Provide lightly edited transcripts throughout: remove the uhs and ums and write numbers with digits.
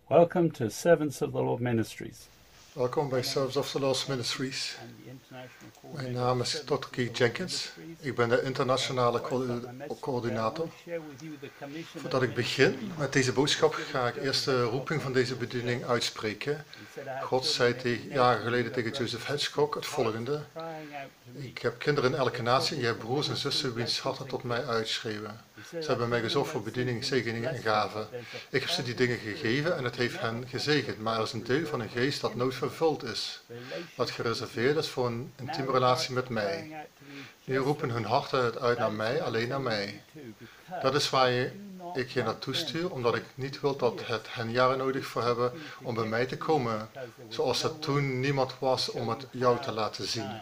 Welcome to Servants of the Lord Ministries. Welkom bij Servants of the Lord Ministries. Mijn naam is Dr. Keith Jenkins. Ik ben de internationale coördinator. Voordat ik begin met deze boodschap ga ik eerst de roeping van deze bediening uitspreken. God zei jaren geleden tegen Joseph Hitchcock het volgende. Ik heb kinderen in elke natie en je hebt broers en zussen wiens harten tot mij uitschreeuwen. Ze hebben mij gezorgd voor bediening, zegeningen en gaven. Ik heb ze die dingen gegeven en het heeft hen gezegend, maar er is een deel van hun geest dat nooit vervuld is. Dat gereserveerd is voor een intieme relatie met mij. Nu roepen hun harten het uit naar mij, alleen naar mij. Dat is waar ik je naartoe stuur, omdat ik niet wil dat het hen jaren nodig voor hebben om bij mij te komen, zoals er toen niemand was om het jou te laten zien.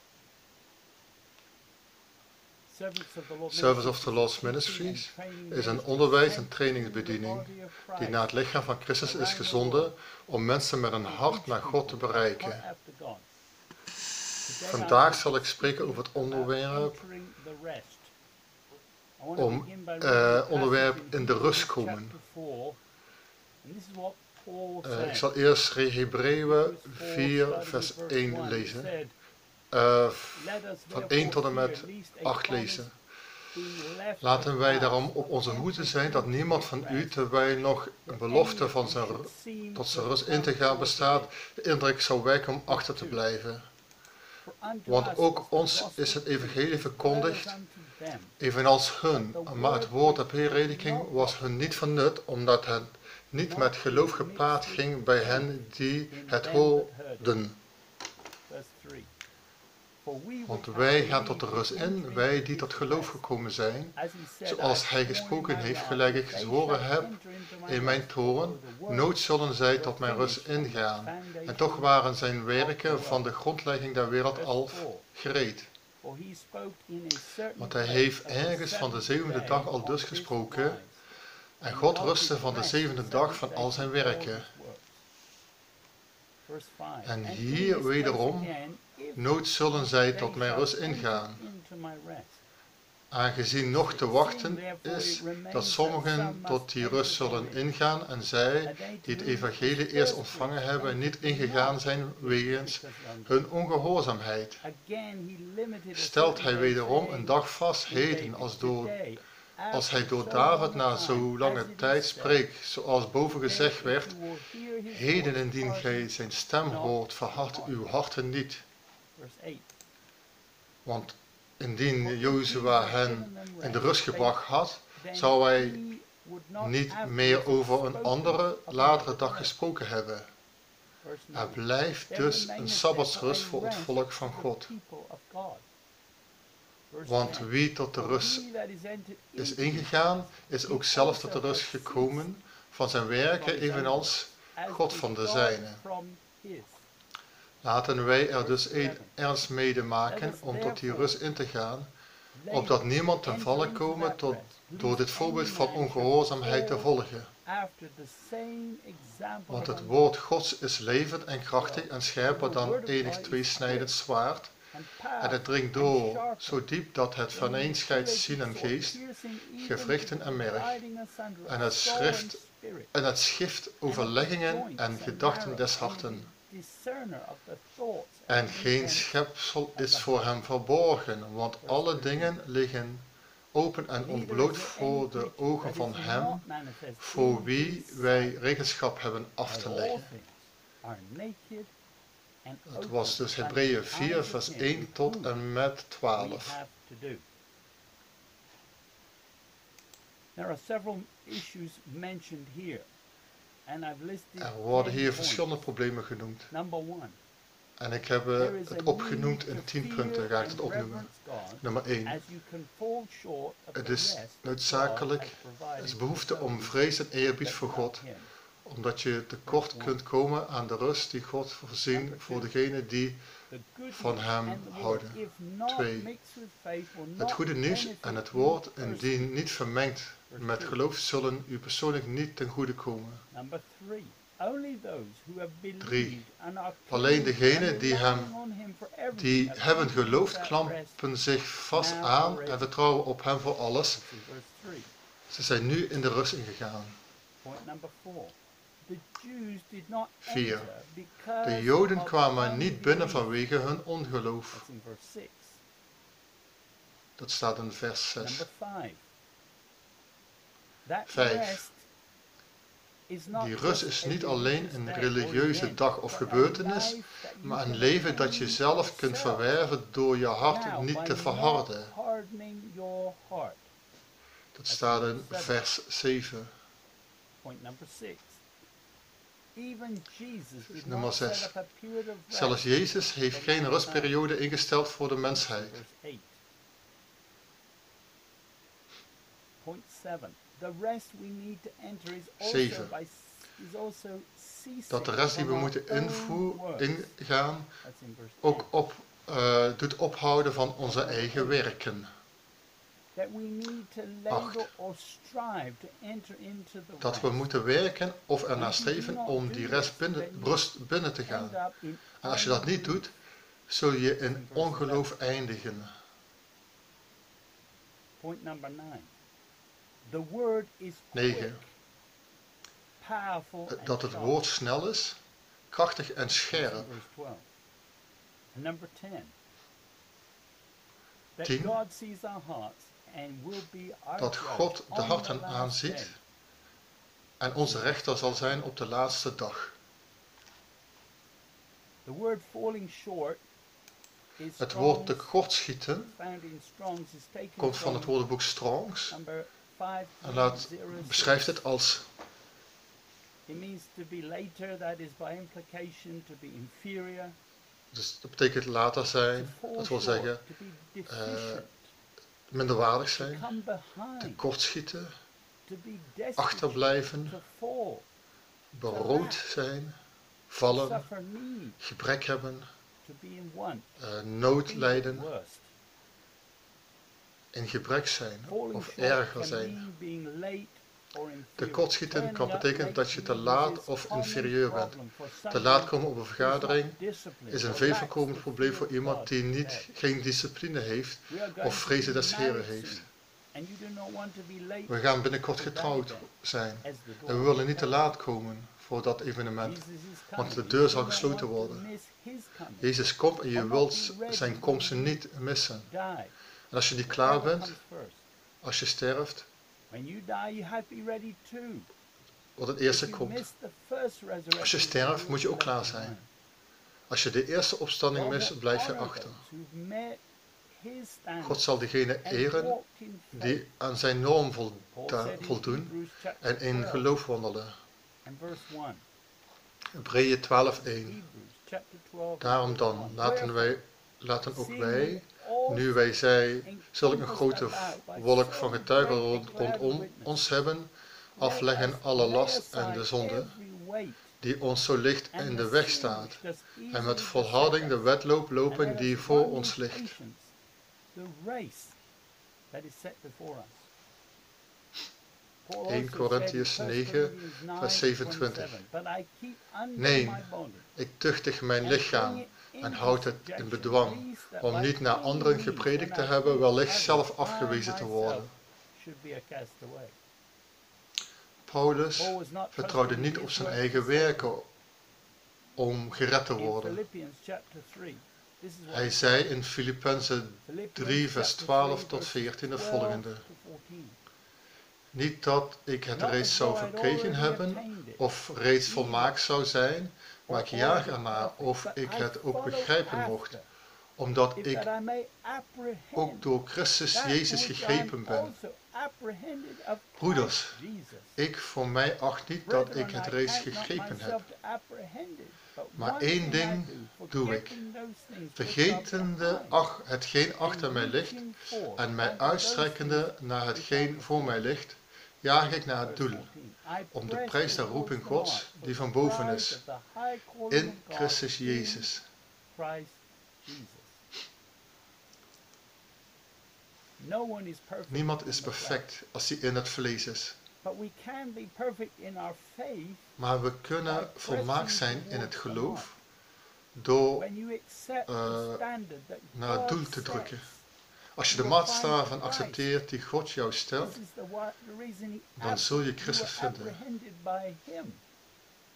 Service of the Lord's Ministries is een onderwijs- en trainingsbediening die naar het lichaam van Christus is gezonden om mensen met een hart naar God te bereiken. Vandaag zal ik spreken over het onderwerp in de rust komen. Ik zal eerst Hebreeën 4 vers 1 lezen. Van 1 tot en met 8 lezen. Laten wij daarom op onze hoede zijn dat niemand van u, terwijl nog een belofte van tot zijn rust in te gaan bestaat, de indruk zou wekken om achter te blijven. Want ook ons is het evangelie verkondigd, evenals hun, maar het woord der prediking was hun niet van nut, omdat het niet met geloof gepaard ging bij hen die het hoorden. Want wij gaan tot de rust in, wij die tot geloof gekomen zijn, zoals hij gesproken heeft, gelijk ik gezworen heb in mijn toren, nooit zullen zij tot mijn rust ingaan. En toch waren zijn werken van de grondlegging der wereld al gereed. Want hij heeft ergens van de zevende dag al dus gesproken, en God rustte van de zevende dag van al zijn werken. En hier wederom, nooit zullen zij tot mijn rust ingaan. Aangezien nog te wachten is dat sommigen tot die rust zullen ingaan en zij die het evangelie eerst ontvangen hebben niet ingegaan zijn wegens hun ongehoorzaamheid. Stelt hij wederom een dag vast, heden, als hij door David na zo lange tijd spreekt, zoals boven gezegd werd, heden indien gij zijn stem hoort, verhard uw harten niet. Want indien Jozua hen in de rust gebracht had, zou hij niet meer over een andere, latere dag gesproken hebben. Er blijft dus een sabbatsrust voor het volk van God. Want wie tot de rust is ingegaan, is ook zelf tot de rust gekomen van zijn werken, evenals God van de zijne. Laten wij er dus ernst mede maken om tot die rust in te gaan, opdat niemand ten valle komen door dit voorbeeld van ongehoorzaamheid te volgen. Want het woord Gods is levend en krachtig en scherper dan enig tweesnijdend zwaard, en het dringt door zo diep dat het vaneenscheidt ziel en geest, gewrichten en merg, en het schift overleggingen en gedachten des harten. En geen schepsel is voor hem verborgen, want alle dingen liggen open en ontbloot voor de ogen van hem, voor wie wij rekenschap hebben af te leggen. Het was dus Hebreeën 4 vers 1 tot en met 12. Er worden hier verschillende problemen genoemd. En ik heb het opgenoemd in 10 punten, ga ik het opnoemen. Nummer 1. Het is noodzakelijk, het is behoefte om vrees en eerbied voor God, omdat je tekort kunt komen aan de rust die God voorzien voor degenen die van hem houden. 2. Het goede nieuws en het woord, indien niet vermengd met geloof, zullen u persoonlijk niet ten goede komen. 3. Alleen degenen die hebben geloofd, klampen zich vast aan en vertrouwen op hem voor alles. Ze zijn nu in de rust ingegaan. 4. De Joden kwamen niet binnen vanwege hun ongeloof. Dat staat in vers 6. 5. Die rust is niet alleen een religieuze dag of gebeurtenis, maar een leven dat je zelf kunt verwerven door je hart niet te verharden. Dat staat in vers 7. Nummer 6. Zelfs Jezus heeft geen rustperiode ingesteld voor de mensheid. Point 7. The rest we need to enter is also 7. by Dat de rest die we moeten ingaan ook doet ophouden van onze eigen werken. 8. Dat we moeten werken of ernaar streven om die rust binnen te gaan. En als je dat niet doet, zul je in ongeloof eindigen. Point number 9. The word is 9. Dat het woord snel is, krachtig en scherp. 10. Dat God de harten aanziet en onze rechter zal zijn op de laatste dag. Het woord tekortschieten komt van het woordenboek Strongs en beschrijft het als dus dat betekent later zijn, dat wil zeggen minderwaardig zijn, tekortschieten, achterblijven, berood zijn, vallen, gebrek hebben, nood lijden, in gebrek zijn of erger zijn. Tekortschieten kan betekenen dat je te laat of inferieur bent. Te laat komen op een vergadering is een veel voorkomend probleem voor iemand die geen discipline heeft of vrezen des Heren heeft. We gaan binnenkort getrouwd zijn en we willen niet te laat komen voor dat evenement, want de deur zal gesloten worden. Jezus komt en je wilt zijn komst niet missen. En als je niet klaar bent, als je sterft, wat het eerste komt. Als je sterft, moet je ook klaar zijn. Als je de eerste opstanding mist, blijf je achter. God zal degene eren die aan zijn norm voldoen en in geloof wandelen. Hebreeën 12:1. Daarom dan, laten ook wij, nu wij zulke een grote wolk van getuigen rondom ons hebben, afleggen alle last en de zonde, die ons zo licht in de weg staat, en met volharding de wedloop lopen die voor ons ligt. 1 Korintiërs 9, vers 27. Nee, ik tuchtig mijn lichaam en houd het in bedwang, om niet naar anderen gepredikt te hebben, wellicht zelf afgewezen te worden. Paulus vertrouwde niet op zijn eigen werken om gered te worden. Hij zei in Filippenzen 3 vers 12 tot 14 het volgende. Niet dat ik het reeds zou verkregen hebben of reeds volmaakt zou zijn, maar ik jaag ernaar of ik het ook begrijpen mocht, omdat ik ook door Christus Jezus gegrepen ben. Broeders, ik voor mij acht niet dat ik het reeds gegrepen heb. Maar één ding doe ik, vergetende hetgeen achter mij ligt en mij uitstrekkende naar hetgeen voor mij ligt, jaag ik naar het doel, om de prijs der roeping Gods, die van boven is, in Christus Jezus. Niemand is perfect als hij in het vlees is. Maar we kunnen volmaakt zijn in het geloof door naar het doel te drukken. Als je de maatstaven accepteert die God jou stelt, dan zul je Christus vinden.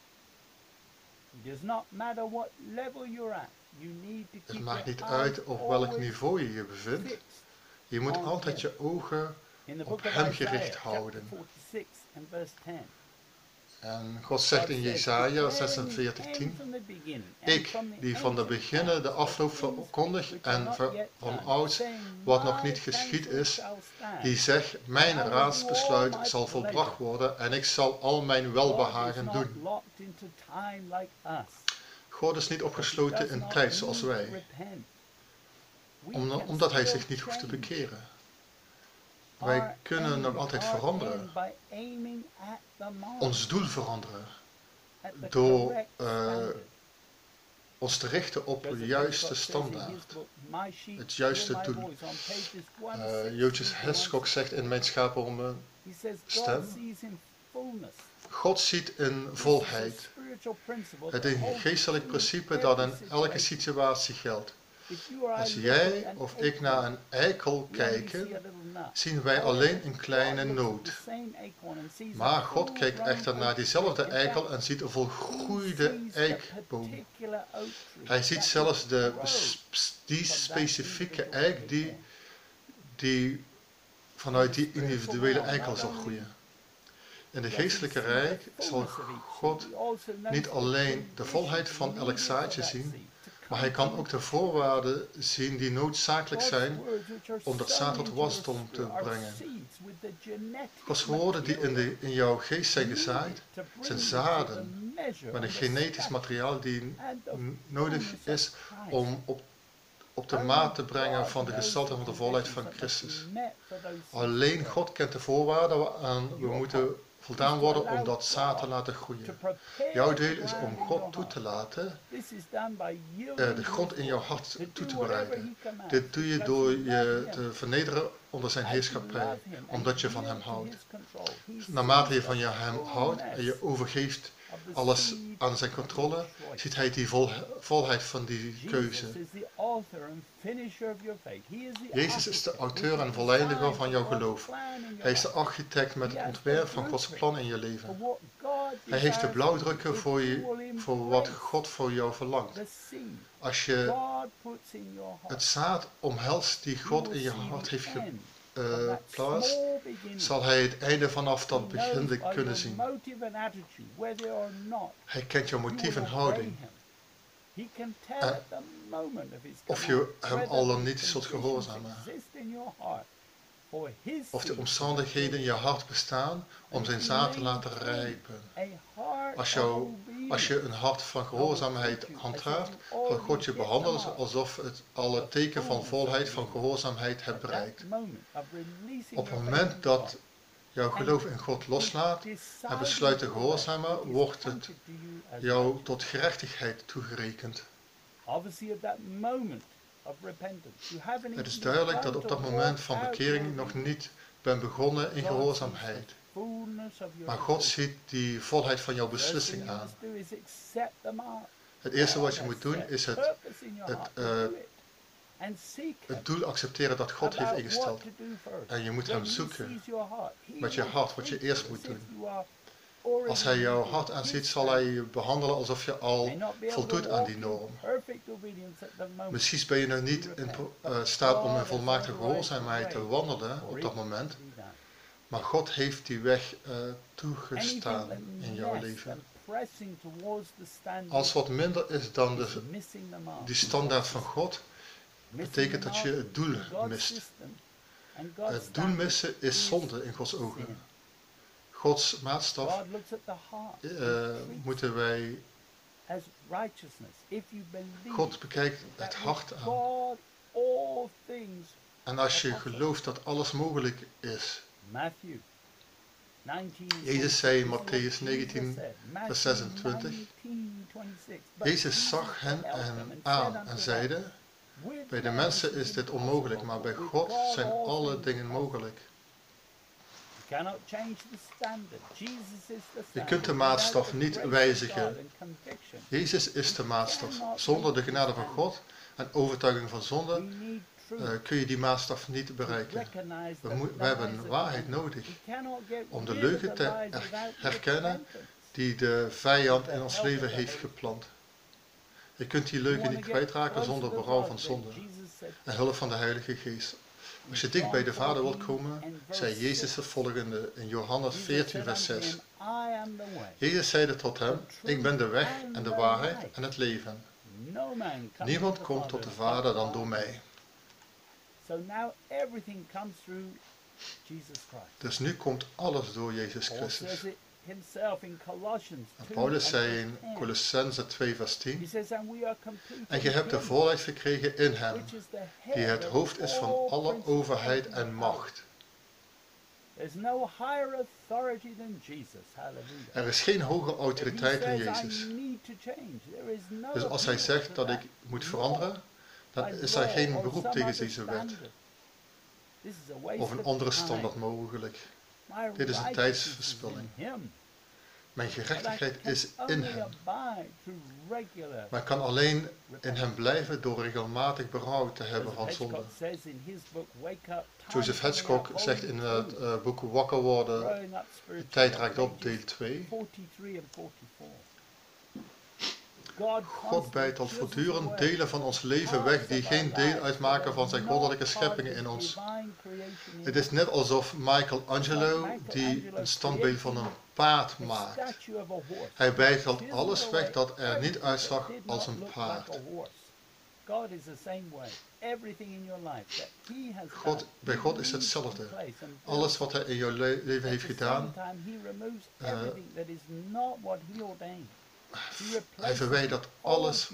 Het maakt niet uit op welk niveau je je bevindt. Je moet altijd je ogen op hem gericht houden. En God zegt in Jesaja 46:10, ik die van de beginnen de afloop verkondig en van ouds wat nog niet geschied is, die zegt, mijn raadsbesluit zal volbracht worden en ik zal al mijn welbehagen doen. God is niet opgesloten in tijd zoals wij, omdat hij zich niet hoeft te bekeren. Wij kunnen nog altijd veranderen. Ons doel veranderen. Door ons te richten op de juiste standaard. Het juiste doel. Jootjes Heskok zegt in Mijn schapen om een stem. God ziet in volheid. Het is een geestelijk principe dat in elke situatie geldt. Als jij of ik naar een eikel kijken, zien wij alleen een kleine noot. Maar God kijkt echter naar diezelfde eikel en ziet een volgroeide eikboom. Hij ziet zelfs die specifieke eik die vanuit die individuele eikel zal groeien. In de geestelijke rijk zal God niet alleen de volheid van elk zaadje zien, maar hij kan ook de voorwaarden zien die noodzakelijk zijn om dat zaad tot wasdom te brengen. Gods woorden die in jouw geest zijn gezaaid, zijn zaden met een genetisch materiaal die nodig is om op de maat te brengen van de gestalte van de volheid van Christus. Alleen God kent de voorwaarden waaraan we moeten voldaan worden om dat zaad te laten groeien. Jouw deel is om God toe te laten de grond in jouw hart toe te bereiden. Dit doe je door je te vernederen onder zijn heerschappij, omdat je van hem houdt. Naarmate je van hem houdt en je overgeeft alles aan zijn controle, ziet hij die volheid van die keuze. Jezus is de auteur en voleindiger van jouw geloof. Hij is de architect met het ontwerp van Gods plan in je leven. Hij heeft de blauwdrukken voor wat God voor jou verlangt. Als je het zaad omhelst die God in je hart heeft geplaatst, zal hij het einde vanaf dat begin kunnen zien. Hij kent jouw motief en houding. Of je hem al dan niet zult gehoorzamen. Of de omstandigheden in je hart bestaan om zijn zaad te laten rijpen. Als je een hart van gehoorzaamheid handhaaft, zal God je behandelen alsof het alle teken van volheid van gehoorzaamheid hebt bereikt. Op het moment dat jouw geloof in God loslaat en besluit te gehoorzamen, wordt het jou tot gerechtigheid toegerekend. Het is duidelijk dat op dat moment van bekering nog niet bent begonnen in gehoorzaamheid. Maar God ziet die volheid van jouw beslissing aan. Het eerste wat je moet doen is het doel accepteren dat God heeft ingesteld. En je moet hem zoeken met je hart, wat je eerst moet doen. Als hij jouw hart aanziet, zal hij je behandelen alsof je al voldoet aan die norm. Misschien ben je nog niet in staat om in volmaakte gehoorzaamheid te wandelen op dat moment. Maar God heeft die weg toegestaan in jouw leven. Als wat minder is dan die standaard van God, betekent dat je het doel mist. Het doel missen is zonde in Gods ogen. Gods maatstaf moeten wij... God bekijkt het hart aan. En als je gelooft dat alles mogelijk is. Jezus zei in Matthäus 19, vers 26. Jezus zag hen aan en zeide, bij de mensen is dit onmogelijk, maar bij God zijn alle dingen mogelijk. Je kunt de maatstaf niet wijzigen. Jezus is de maatstaf. Zonder de genade van God en overtuiging van zonde kun je die maatstaf niet bereiken. We hebben waarheid nodig om de leugen te herkennen die de vijand in ons leven heeft geplant. Je kunt die leugen niet kwijtraken zonder berouw van zonde en hulp van de Heilige Geest. Als je dicht bij de Vader wilt komen, zei Jezus het volgende in Johannes 14 vers 6. Jezus zeide tot hem, ik ben de weg en de waarheid en het leven. Niemand komt tot de Vader dan door mij. Dus nu komt alles door Jezus Christus. En Paulus zei in Colossenzen 2 vers 10, en je hebt de volheid verkregen in hem, die het hoofd is van alle overheid en macht. Er is geen hogere autoriteit dan Jezus. Dus als hij zegt dat ik moet veranderen, dan is er geen beroep tegen deze wet. Of een andere standaard mogelijk. Dit is een tijdsverspilling. Mijn gerechtigheid is in hem. Men kan alleen in hem blijven door regelmatig berouw te hebben van zonde. Joseph Hitchcock zegt in het boek Wakker worden, de tijd raakt op, deel 2. God bijt al voortdurend delen van ons leven weg die geen deel uitmaken van zijn goddelijke scheppingen in ons. Het is net alsof Michelangelo die een standbeeld van een paard maakt. Hij bijt al alles weg dat er niet uitzag als een paard. Bij God is hetzelfde. Alles wat hij in jouw leven heeft gedaan, hij verwijdert alles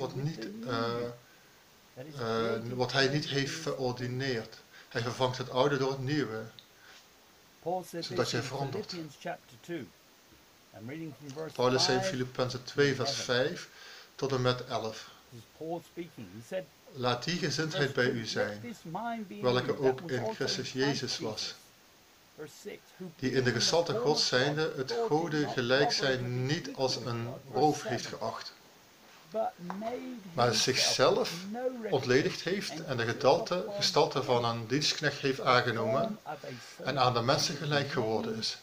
wat hij niet heeft verordineerd. Hij vervangt het oude door het nieuwe, zodat je verandert. Paulus zei in Filippenzen 2 vers 5 tot en met 11. Laat die gezindheid bij u zijn, welke ook in Christus Jezus was, die in de gestalte Gods zijnde het Gode gelijk zijn niet als een roof heeft geacht, maar zichzelf ontledigd heeft en de gestalte van een dienstknecht heeft aangenomen en aan de mensen gelijk geworden is.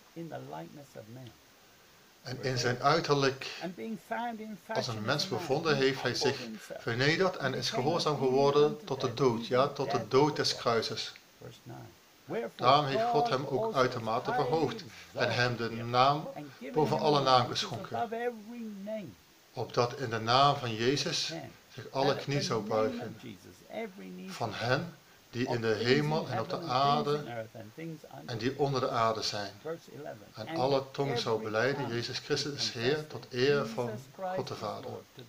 En in zijn uiterlijk als een mens bevonden heeft hij zich vernederd en is gehoorzaam geworden tot de dood, ja, tot de dood des kruises. Daarom heeft God hem ook uitermate verhoogd en hem de naam boven alle naam geschonken, opdat in de naam van Jezus zich alle knie zou buigen, van hen die in de hemel en op de aarde en die onder de aarde zijn. En alle tong zou belijden, Jezus Christus is Heer, tot eer van God de Vader.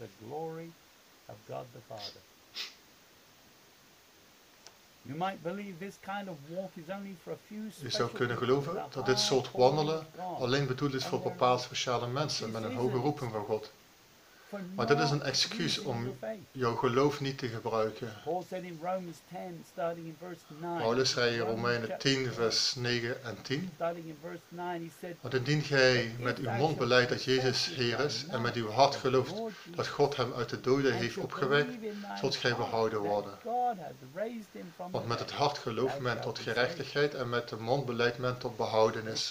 Je zou kunnen geloven dat dit soort wandelen alleen bedoeld is voor bepaalde speciale mensen met een hoge roeping van God. Maar dit is een excuus om jouw geloof niet te gebruiken. Paulus zei in Romeinen 10 vers 9 en 10. Want indien gij met uw mond belijdt dat Jezus Heer is en met uw hart gelooft dat God hem uit de doden heeft opgewekt, zult gij behouden worden. Want met het hart gelooft men tot gerechtigheid en met de mond belijdt men tot behoudenis.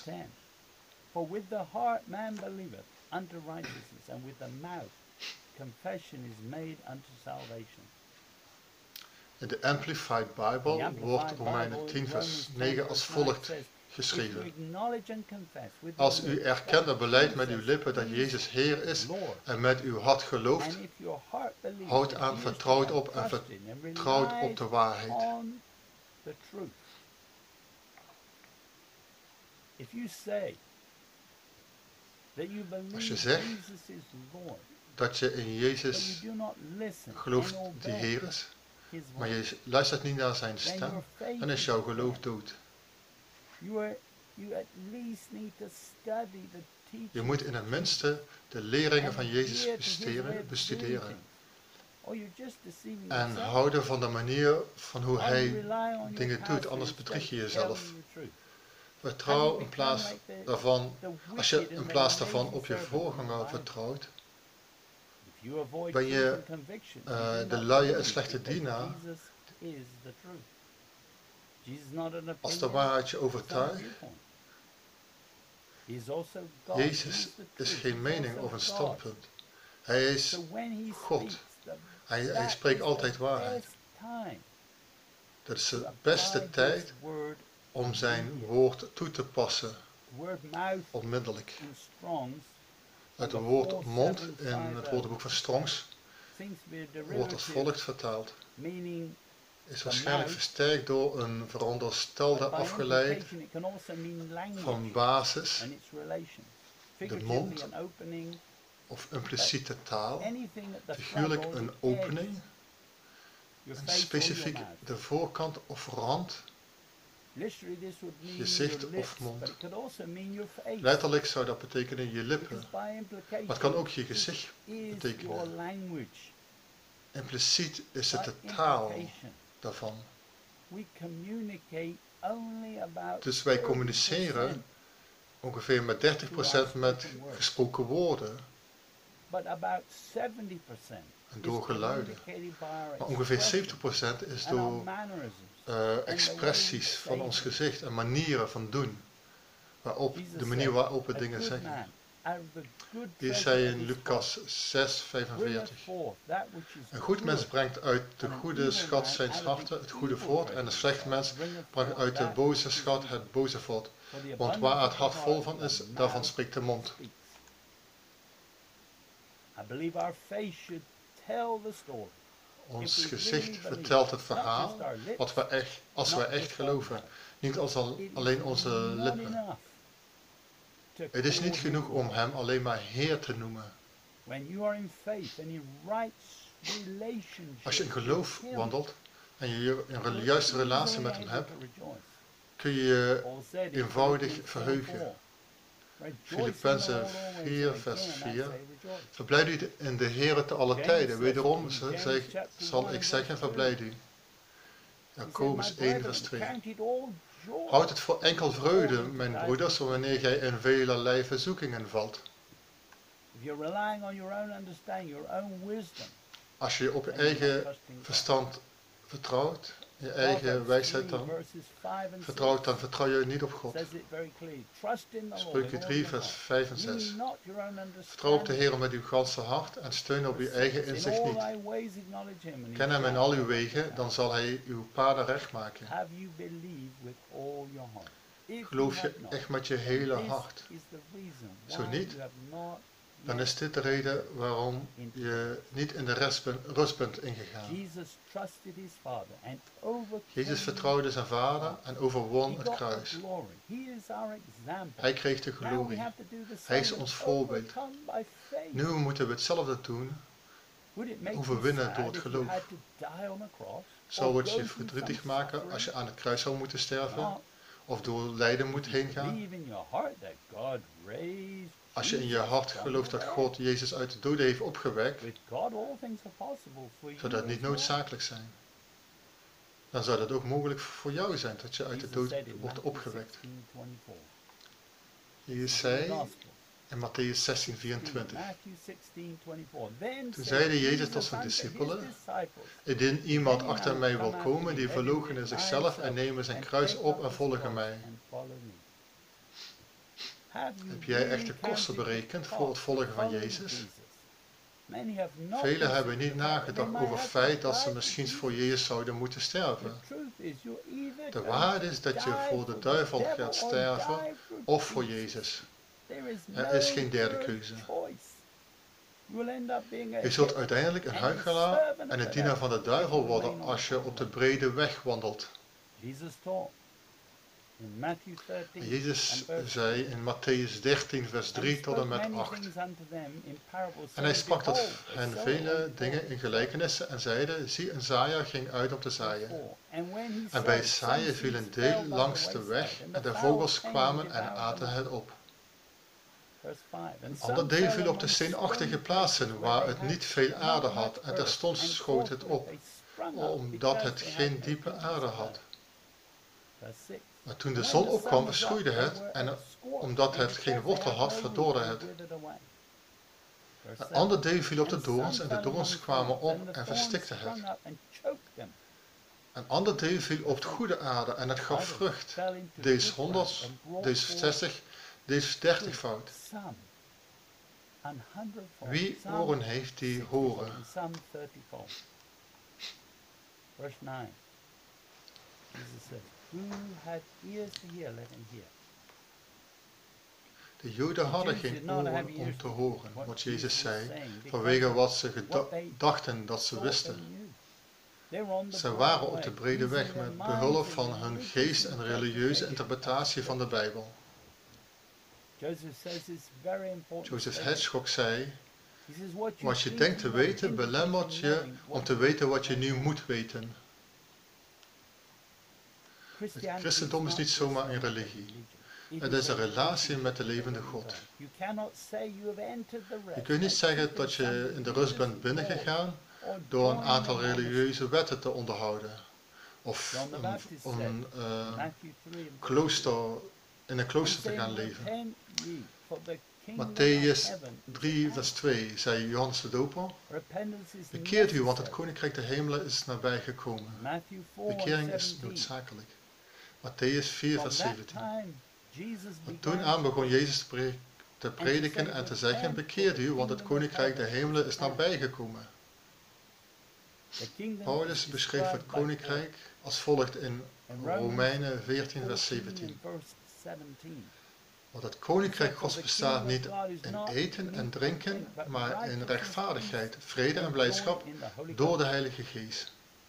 Unto righteousness, and with the mouth confession is made unto salvation. In de Amplified Bible wordt Romeinen 10 vers 9 als volgt geschreven. Als u erkent en beleidt met uw lippen dat Jezus Heer is en met uw hart gelooft, houdt aan, vertrouwt op en vertrouwt op de waarheid. Als je zegt dat je in Jezus gelooft die Heer is, maar je luistert niet naar zijn stem, dan is jouw geloof dood. Je moet in het minste de leringen van Jezus bestuderen en houden van de manier van hoe hij dingen doet, anders bedrieg je jezelf. Vertrouw in plaats daarvan, als je in plaats daarvan op je voorganger vertrouwt, ben je de luie en slechte dienaar. Als de waarheid je overtuigt, Jezus is geen mening of een standpunt. Hij is God. Hij spreekt altijd waarheid. Dat is de beste tijd om zijn woord toe te passen, onmiddellijk. Het woord mond in het woordenboek van Strongs wordt als volgt vertaald. Is waarschijnlijk versterkt door een veronderstelde afgeleid van basis, de mond of impliciete taal, figuurlijk een opening, en specifiek de voorkant of rand, gezicht of mond. Letterlijk zou dat betekenen je lippen, maar het kan ook je gezicht betekenen. Impliciet is het de taal daarvan. Dus wij communiceren ongeveer met 30% met gesproken woorden en door geluiden. Maar ongeveer 70% is door expressies van ons gezicht en manieren van doen. De manier waarop we dingen zeggen. Hier zei in Lucas 6:45. Een goed mens brengt uit de goede schat zijn harten het goede voort en een slecht mens brengt uit de boze schat het boze voort. Want waar het hart vol van is, daarvan spreekt de mond. Ons gezicht vertelt het verhaal als we echt geloven, niet als alleen onze lippen. Het is niet genoeg om hem alleen maar Heer te noemen. Als je in geloof wandelt en je een juiste relatie met hem hebt, kun je je eenvoudig verheugen. Filippenzen 4 vers 4. Verblijd u in de Heere te alle tijden. Wederom zal ik zeggen, verblijd u. Jacobus 1 vers 2. Houd het voor enkel vreugde, mijn broeders, wanneer gij in velerlei verzoekingen valt. Als je op je eigen verstand vertrouwt, je eigen wijsheid dan vertrouwt, dan vertrouw je niet op God. Spreuken 3 vers 5 en 6. Vertrouw op de Heer met uw ganse hart en steun op uw eigen inzicht niet. Ken hem in al uw wegen, dan zal hij uw paden recht maken. Geloof je echt met je hele hart? Zo niet, dan is dit de reden waarom je niet in de rust bent ingegaan. Jezus vertrouwde zijn Vader en overwon het kruis. Hij kreeg de glorie. Hij is ons voorbeeld. Nu moeten we hetzelfde doen, overwinnen door het geloof. Zou het je verdrietig maken als je aan het kruis zou moeten sterven? Of door lijden moet heen gaan? Als je in je hart gelooft dat God Jezus uit de doden heeft opgewekt, zou dat niet noodzakelijk zijn. Dan zou dat ook mogelijk voor jou zijn dat je uit de dood wordt opgewekt. Jezus zei in Matthäus 16:24. Toen zeide Jezus tot zijn discipelen: indien iemand achter mij wil komen, die verloochene zichzelf en nemen zijn kruis op en volgen mij. Heb jij echt de kosten berekend voor het volgen van Jezus? Velen hebben niet nagedacht over het feit dat ze misschien voor Jezus zouden moeten sterven. De waarheid is dat je voor de duivel gaat sterven of voor Jezus. Er is geen derde keuze. Je zult uiteindelijk een huichelaar en een dienaar van de duivel worden als je op de brede weg wandelt. Jezus zei in Matthäus 13 vers 3 tot en met 8. En hij sprak tot hen vele dingen in gelijkenissen en zeide: zie, een zaaier ging uit om te zaaien. En bij het zaaien viel een deel langs de weg en de vogels kwamen en aten het op. Een ander deel viel op de steenachtige plaatsen waar het niet veel aarde had en terstond schoot het op, omdat het geen diepe aarde had. Maar toen de zon opkwam, verschroeide het en omdat het geen wortel had, verdorde het. Een ander deel viel op de dorens en de dorens kwamen op en verstikten het. Een ander deel viel op de goede aarde en het gaf vrucht, deels 100, deels 60, Dit is 30-fout. Wie oren heeft die horen? Psalm 34. Verse 9. Jesus says, who had ears to hear, let him hear. De Joden hadden geen oren om te horen wat Jezus zei, vanwege wat ze dachten dat ze wisten. Ze waren op de brede weg met behulp van hun geest en religieuze interpretatie van de Bijbel. Joseph Hedgehog zei, wat je denkt te weten belemmert je om te weten wat je nu moet weten. Het christendom is niet zomaar een religie. Het is een relatie met de levende God. Je kunt niet zeggen dat je in de rust bent binnengegaan door een aantal religieuze wetten te onderhouden. Of in een klooster te gaan leven. Matthäus 3 vers 2 zei Johannes de Doper, bekeert u, want het koninkrijk der hemelen is nabijgekomen. Bekering is noodzakelijk. Matthäus 4 vers 17. Want toen aan begon Jezus te prediken en te zeggen, bekeert u, want het koninkrijk der hemelen is nabijgekomen. Paulus beschreef het koninkrijk als volgt in Romeinen 14 vers 17. Want het koninkrijk Gods bestaat niet in eten en drinken, maar in rechtvaardigheid, vrede en blijdschap door de Heilige Geest.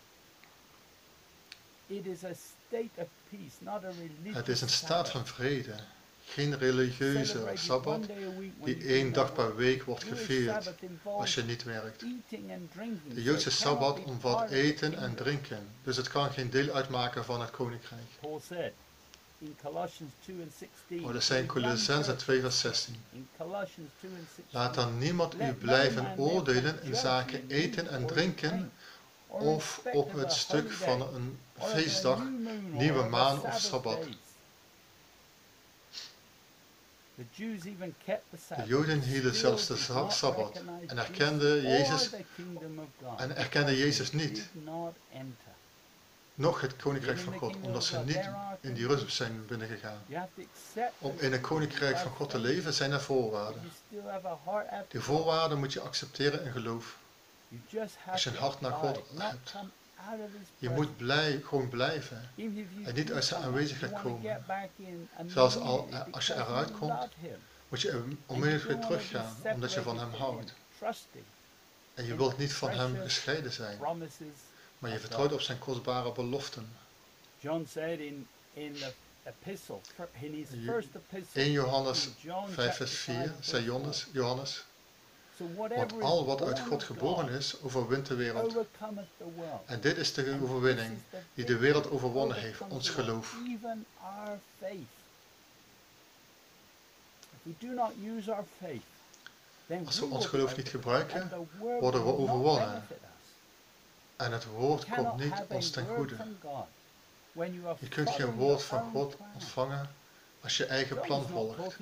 Het is een staat van vrede, geen religieuze sabbat die 1 dag per week wordt gevierd als je niet werkt. De Joodse sabbat omvat eten en drinken, dus het kan geen deel uitmaken van het koninkrijk. Dat zijn Colossenzen 2 vers 16. Laat dan niemand u blijven oordelen in zaken eten en drinken of op het stuk van een feestdag, nieuwe maan of sabbat. De Joden hielden zelfs de sabbat en erkenden Jezus niet, noch het koninkrijk van God, omdat ze niet in die rust zijn binnengegaan. Om in het koninkrijk van God te leven zijn er voorwaarden. Die voorwaarden moet je accepteren in geloof. Als je een hart naar God hebt. Je moet gewoon blijven en niet uit zijn aanwezigheid komen. Zelfs als je eruit komt, moet je onmiddellijk weer teruggaan, omdat je van hem houdt. En je wilt niet van hem gescheiden zijn, maar je vertrouwt op zijn kostbare beloften. 1 Johannes 5 vers 4 zei Johannes, want al wat uit God geboren is, overwint de wereld. En dit is de overwinning die de wereld overwonnen heeft, ons geloof. Als we ons geloof niet gebruiken, worden we overwonnen. En het woord komt niet ons ten goede. Je kunt geen woord van God ontvangen als je eigen plan volgt.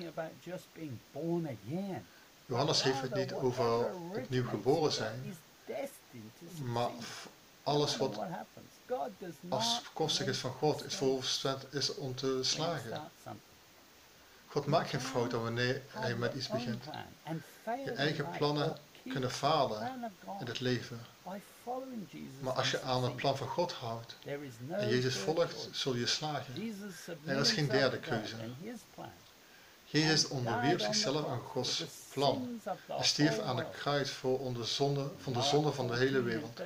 Johannes heeft het niet over opnieuw geboren zijn, maar alles wat afkomstig is van God is voorbestemd is om te slagen. God maakt geen fouten wanneer hij met iets begint. Je eigen plannen kunnen falen in het leven. Maar als je aan het plan van God houdt en Jezus volgt, zul je slagen. Er is geen derde keuze. Jezus onderwierp zichzelf aan Gods plan. Hij stierf aan het kruis voor de zonde van de hele wereld.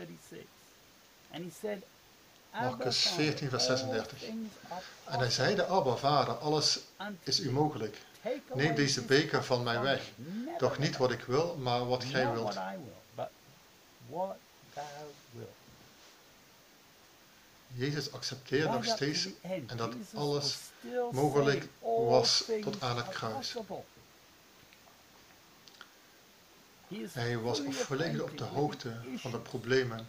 Marcus 14 vers 36. En hij zeide, Abba, Vader, alles is u mogelijk. Neem deze beker van mij weg. Doch niet wat ik wil, maar wat gij wilt. Jezus accepteerde nog steeds en dat alles mogelijk was tot aan het kruis. Hij was volledig op de hoogte van de problemen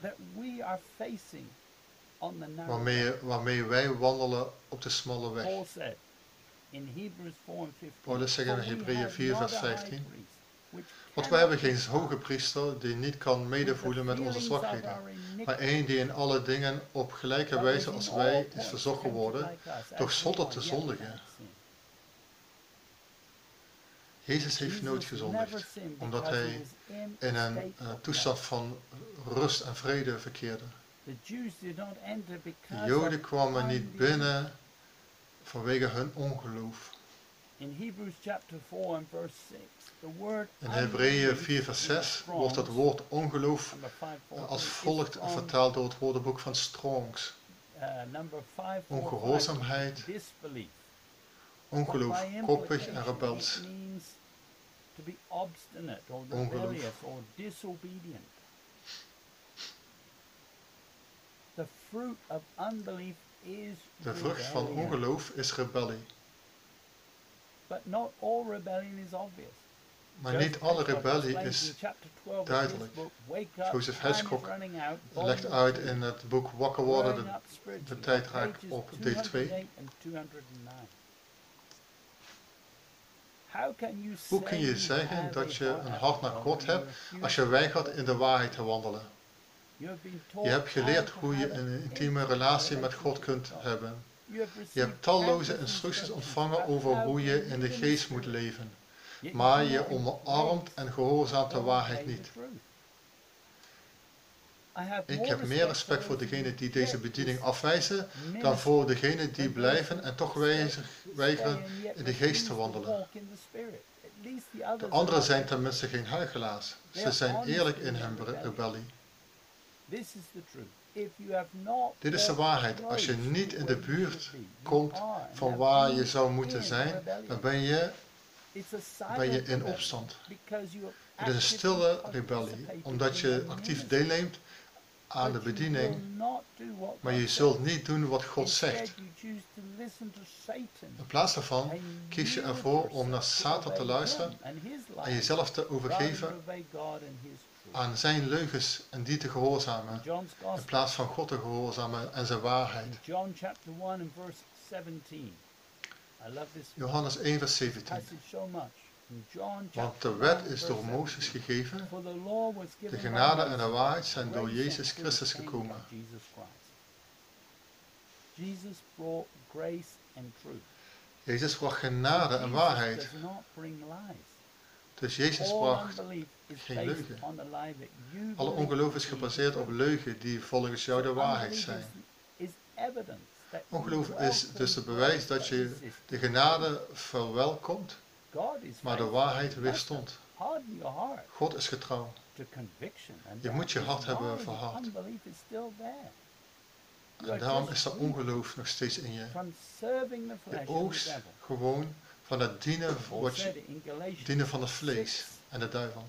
waarmee wij wandelen op de smalle weg. Paulus zegt in Hebreeën 4 vers 15. Want wij hebben geen hoge priester die niet kan medevoelen met onze zwakheden, maar één die in alle dingen op gelijke wijze als wij is verzocht geworden, doch zonder te zondigen. Jezus heeft nooit gezondigd, omdat hij in een toestand van rust en vrede verkeerde. De Joden kwamen niet binnen vanwege hun ongeloof. In Hebreeën 4 vers 6 wordt het woord ongeloof als volgt vertaald door het woordenboek van Strongs. Ongehoorzaamheid, ongeloof, koppig en rebels. Ongeloof. De vrucht van ongeloof is rebellie. Maar niet alle rebellie is duidelijk. Joseph Hitchcock legt uit in het boek Wakker worden, de tijd raakt op, deel 2. Hoe kun je zeggen dat je een hart naar God hebt als je weigert in de waarheid te wandelen? Je hebt geleerd hoe je een intieme relatie met God kunt hebben. Je hebt talloze instructies ontvangen over hoe je in de geest moet leven. Maar je omarmt en gehoorzaamt de waarheid niet. Ik heb meer respect voor degenen die deze bediening afwijzen dan voor degenen die blijven en toch weigeren in de geest te wandelen. De anderen zijn tenminste geen huichelaars. Ze zijn eerlijk in hun rebellie. Dit is de waarheid. Als je niet in de buurt komt van waar je zou moeten zijn, dan ben je in opstand. Het is een stille rebellie, omdat je actief deelneemt aan de bediening, maar je zult niet doen wat God zegt. In plaats daarvan kies je ervoor om naar Satan te luisteren en jezelf te overgeven aan zijn leugens en die te gehoorzamen, in plaats van God te gehoorzamen en zijn waarheid. Johannes 1 vers 17. Want de wet is door Mozes gegeven, de genade en de waarheid zijn door Jezus Christus gekomen. Jezus bracht genade en waarheid. Dus Jezus bracht geen leugen. Alle ongeloof is gebaseerd op leugen die volgens jou de waarheid zijn. Ongeloof is dus het bewijs dat je de genade verwelkomt, maar de waarheid weerstond. God is getrouw. Je moet je hart hebben verhard. En daarom is er ongeloof nog steeds in je. Je oogst gewoon van het dienen van het vlees en de duivel.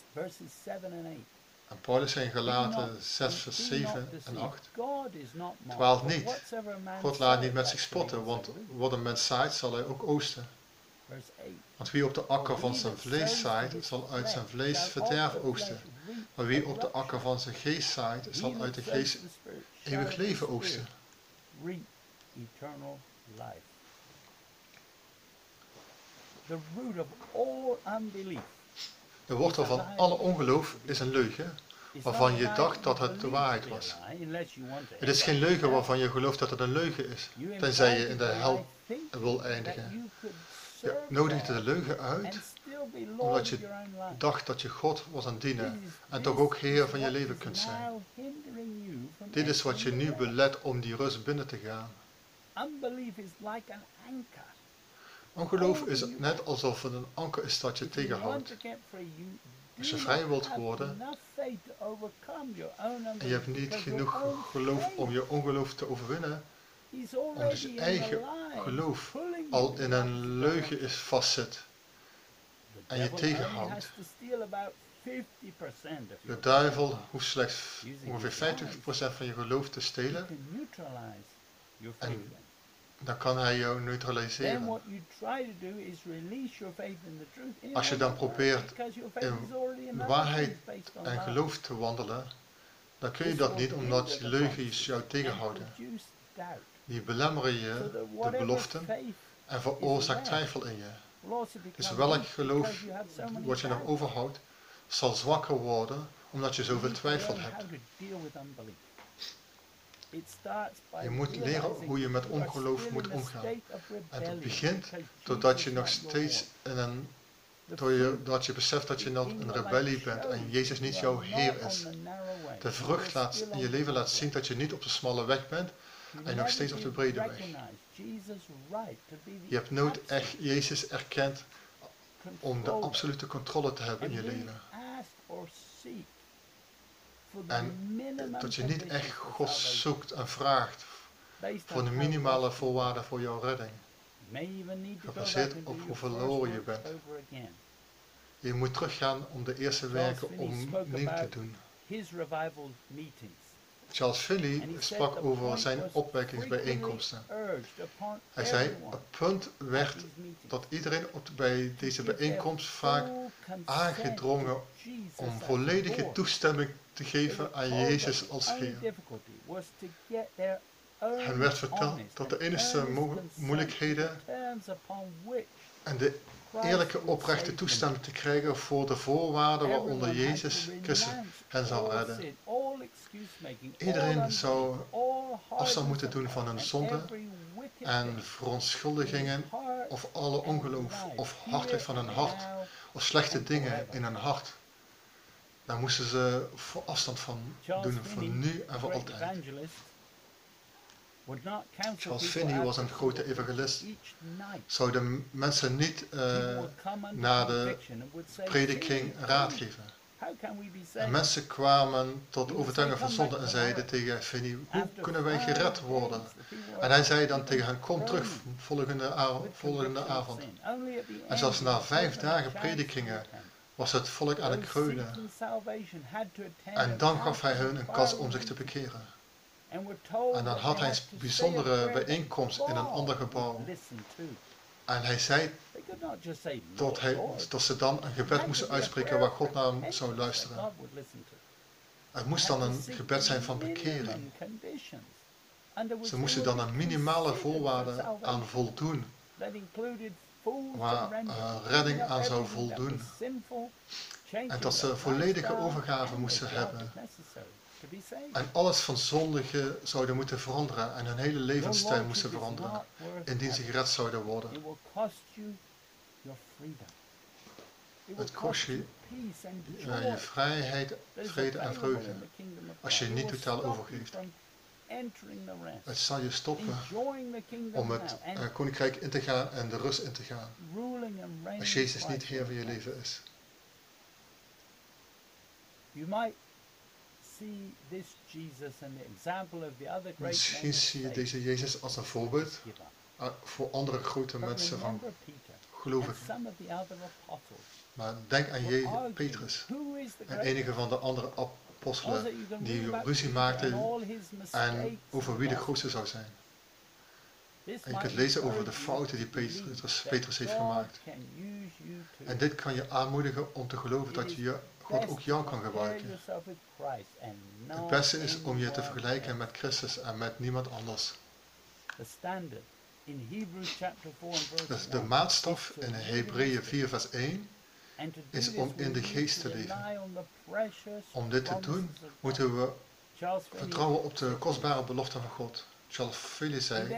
En Paulus zei in Galaten 6 vers 7 en 8. Dwaalt niet. God laat niet met zich spotten, want wat een mens zaait, zal hij ook oogsten. Want wie op de akker van zijn vlees zaait, zal uit zijn vlees verderf oogsten. Maar wie op de akker van zijn geest zaait, zal uit de geest eeuwig leven oogsten. De wortel van alle ongeloof is een leugen, waarvan je dacht dat het de waarheid was. Het is geen leugen waarvan je gelooft dat het een leugen is, tenzij je in de hel wil eindigen. Je nodigde de leugen uit, omdat je dacht dat je God was aan het dienen en toch ook Heer van je leven kunt zijn. Dit is wat je nu belet om die rust binnen te gaan. Ongeloof is net alsof het een anker is dat je tegenhoudt. Als je vrij wilt worden en je hebt niet genoeg geloof om je ongeloof te overwinnen, omdat je eigen geloof al in een leugen is vastzit en je tegenhoudt. De duivel hoeft slechts ongeveer 50% van je geloof te stelen en dan kan hij jou neutraliseren. Als je dan probeert in waarheid en geloof te wandelen, dan kun je dat niet omdat die leugens jou tegenhouden. Die belemmeren je de beloften en veroorzaakt twijfel in je. Dus welk geloof wat je nog overhoudt, zal zwakker worden omdat je zoveel twijfel hebt. Je moet leren hoe je met ongeloof moet omgaan. En het begint doordat je nog steeds in een doordat je beseft dat je nog een rebellie bent en Jezus niet jouw Heer is. De vrucht in je leven laat zien dat je niet op de smalle weg bent en nog steeds op de brede weg. Je hebt nooit echt Jezus erkend om de absolute controle te hebben in je leven. En dat je niet echt God zoekt en vraagt voor de minimale voorwaarden voor jouw redding. Gebaseerd op hoe verloren je bent. Je moet teruggaan om de eerste werken opnieuw te doen. Charles Finney sprak over zijn opwekkingsbijeenkomsten. Hij zei, het punt werd dat iedereen bij deze bijeenkomst vaak aangedrongen om volledige toestemming te geven aan Jezus als Heer. Hen werd verteld dat de enige moeilijkheden en de eerlijke oprechte toestemming te krijgen voor de voorwaarden waaronder Jezus Christus hen zou redden. Iedereen zou afstand moeten doen van hun zonde en verontschuldigingen of alle ongeloof of hardheid van hun hart of slechte dingen in hun hart. Daar moesten ze voor afstand van doen, voor nu en voor altijd. Charles Finney was een grote evangelist. Zouden mensen niet na de prediking raad geven? En mensen kwamen tot overtuiging van zonde en zeiden tegen Finney, hoe kunnen wij gered worden? En hij zei dan tegen hen, kom terug volgende avond. En zelfs na 5 dagen predikingen was het volk aan het kreunen. En dan gaf hij hun een kans om zich te bekeren. En dan had hij een bijzondere bijeenkomst in een ander gebouw. En hij zei dat ze dan een gebed moesten uitspreken waar God naar hem zou luisteren. Het moest dan een gebed zijn van bekering. Ze moesten dan een minimale voorwaarde aan voldoen, waar redding aan zou voldoen. En dat ze volledige overgave moesten hebben. En alles van zondige zouden moeten veranderen en hun hele levensstijl moesten veranderen, indien ze gered zouden worden. Het kost je je vrijheid, vrede en vreugde, als je je niet totaal overgeeft. Het zal je stoppen om het koninkrijk in te gaan en de rust in te gaan, als Jezus niet Heer van je leven is. Misschien zie je deze Jezus als een voorbeeld voor andere grote mensen van gelovigen. Maar denk aan Petrus en enige van de andere apostelen die ruzie maakten en over wie de grootste zou zijn. En je kunt lezen over de fouten die Petrus heeft gemaakt. En dit kan je aanmoedigen om te geloven dat God ook jou kan gebruiken. Het beste is om je te vergelijken met Christus en met niemand anders. Dus de maatstaf in Hebreeën 4 vers 1 is om in de geest te leven. Om dit te doen moeten we vertrouwen op de kostbare beloften van God. Charles Finney zei,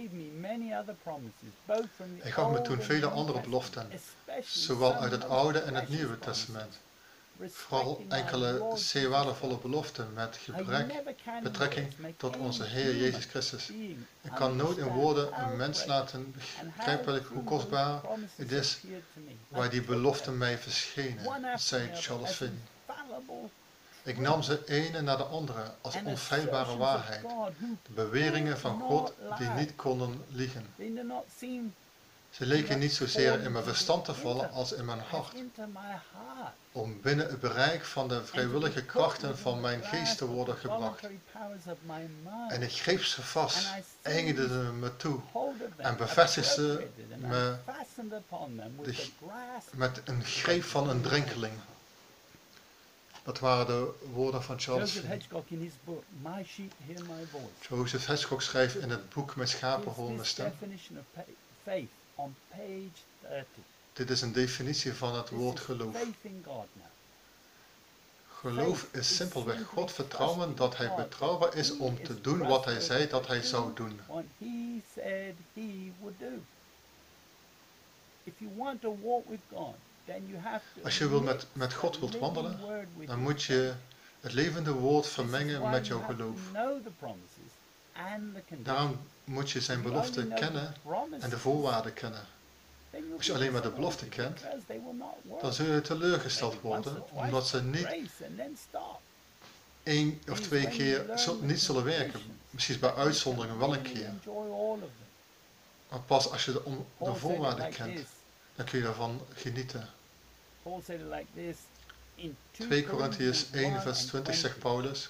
hij gaf me toen vele andere beloften, zowel uit het Oude en het Nieuwe Testament. Vooral enkele zeer waardevolle beloften met betrekking tot onze Heer Jezus Christus. Ik kan nooit in woorden een mens laten begrijpen hoe kostbaar het is waar die beloften mij verschenen, zei Charles Finney. Ik nam ze ene na de andere als onfeilbare waarheid, de beweringen van God die niet konden liegen. Ze leken niet zozeer in mijn verstand te vallen als in mijn hart, om binnen het bereik van de vrijwillige krachten van mijn geest te worden gebracht. En ik greep ze vast, eigende me toe en bevestigde me met een greep van een drenkeling. Dat waren de woorden van Charles Finney. Joseph Hedgecock schrijft in het boek Mijn schapen horen mijn stem. Dit is een definitie van het woord geloof. Geloof is simpelweg God vertrouwen dat Hij betrouwbaar is om te doen wat Hij zei dat Hij zou doen. Als je met God wilt wandelen, dan moet je het levende woord vermengen met jouw geloof. Daarom moet je zijn belofte kennen en de voorwaarden kennen. Als je alleen maar de belofte kent, dan zul je teleurgesteld worden, omdat ze niet 1 of 2 keer niet zullen werken. Misschien bij uitzonderingen wel een keer. Maar pas als je de voorwaarden kent, dan kun je daarvan genieten. 2 Korintiërs 1 vers 20 zegt Paulus,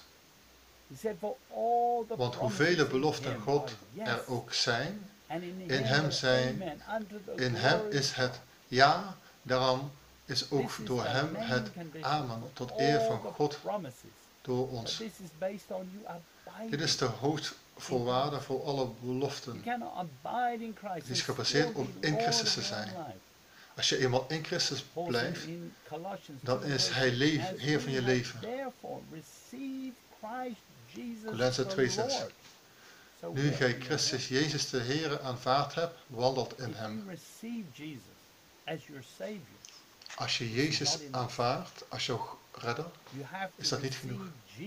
want hoeveel beloften God er ook zijn, in hem is het ja, daarom is ook door hem het amen, tot eer van God door ons. Dit is de hoofdvoorwaarde voor alle beloften. Die is gebaseerd op in Christus te zijn. Als je eenmaal in Christus blijft, dan is Hij Heer van je leven. Colossenzen 2:6. Nu gij Christus Jezus de Heer aanvaard hebt, wandelt in Hem. Als je Jezus aanvaardt als jouw redder, is dat niet genoeg.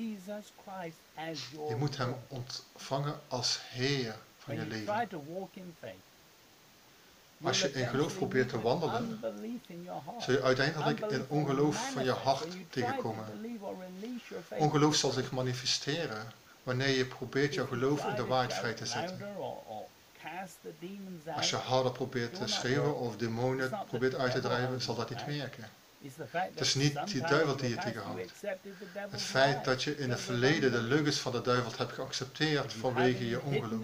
Je moet Hem ontvangen als Heer van je leven. Als je in geloof probeert te wandelen, zul je uiteindelijk in ongeloof van je hart tegenkomen. Ongeloof zal zich manifesteren wanneer je probeert jouw geloof in de waarheid vrij te zetten. Als je harder probeert te schreeuwen of demonen probeert uit te drijven, zal dat niet werken. Het is niet die duivel die je tegenhoudt. Het feit dat je in het verleden de leugens van de duivel hebt geaccepteerd vanwege je ongeloof.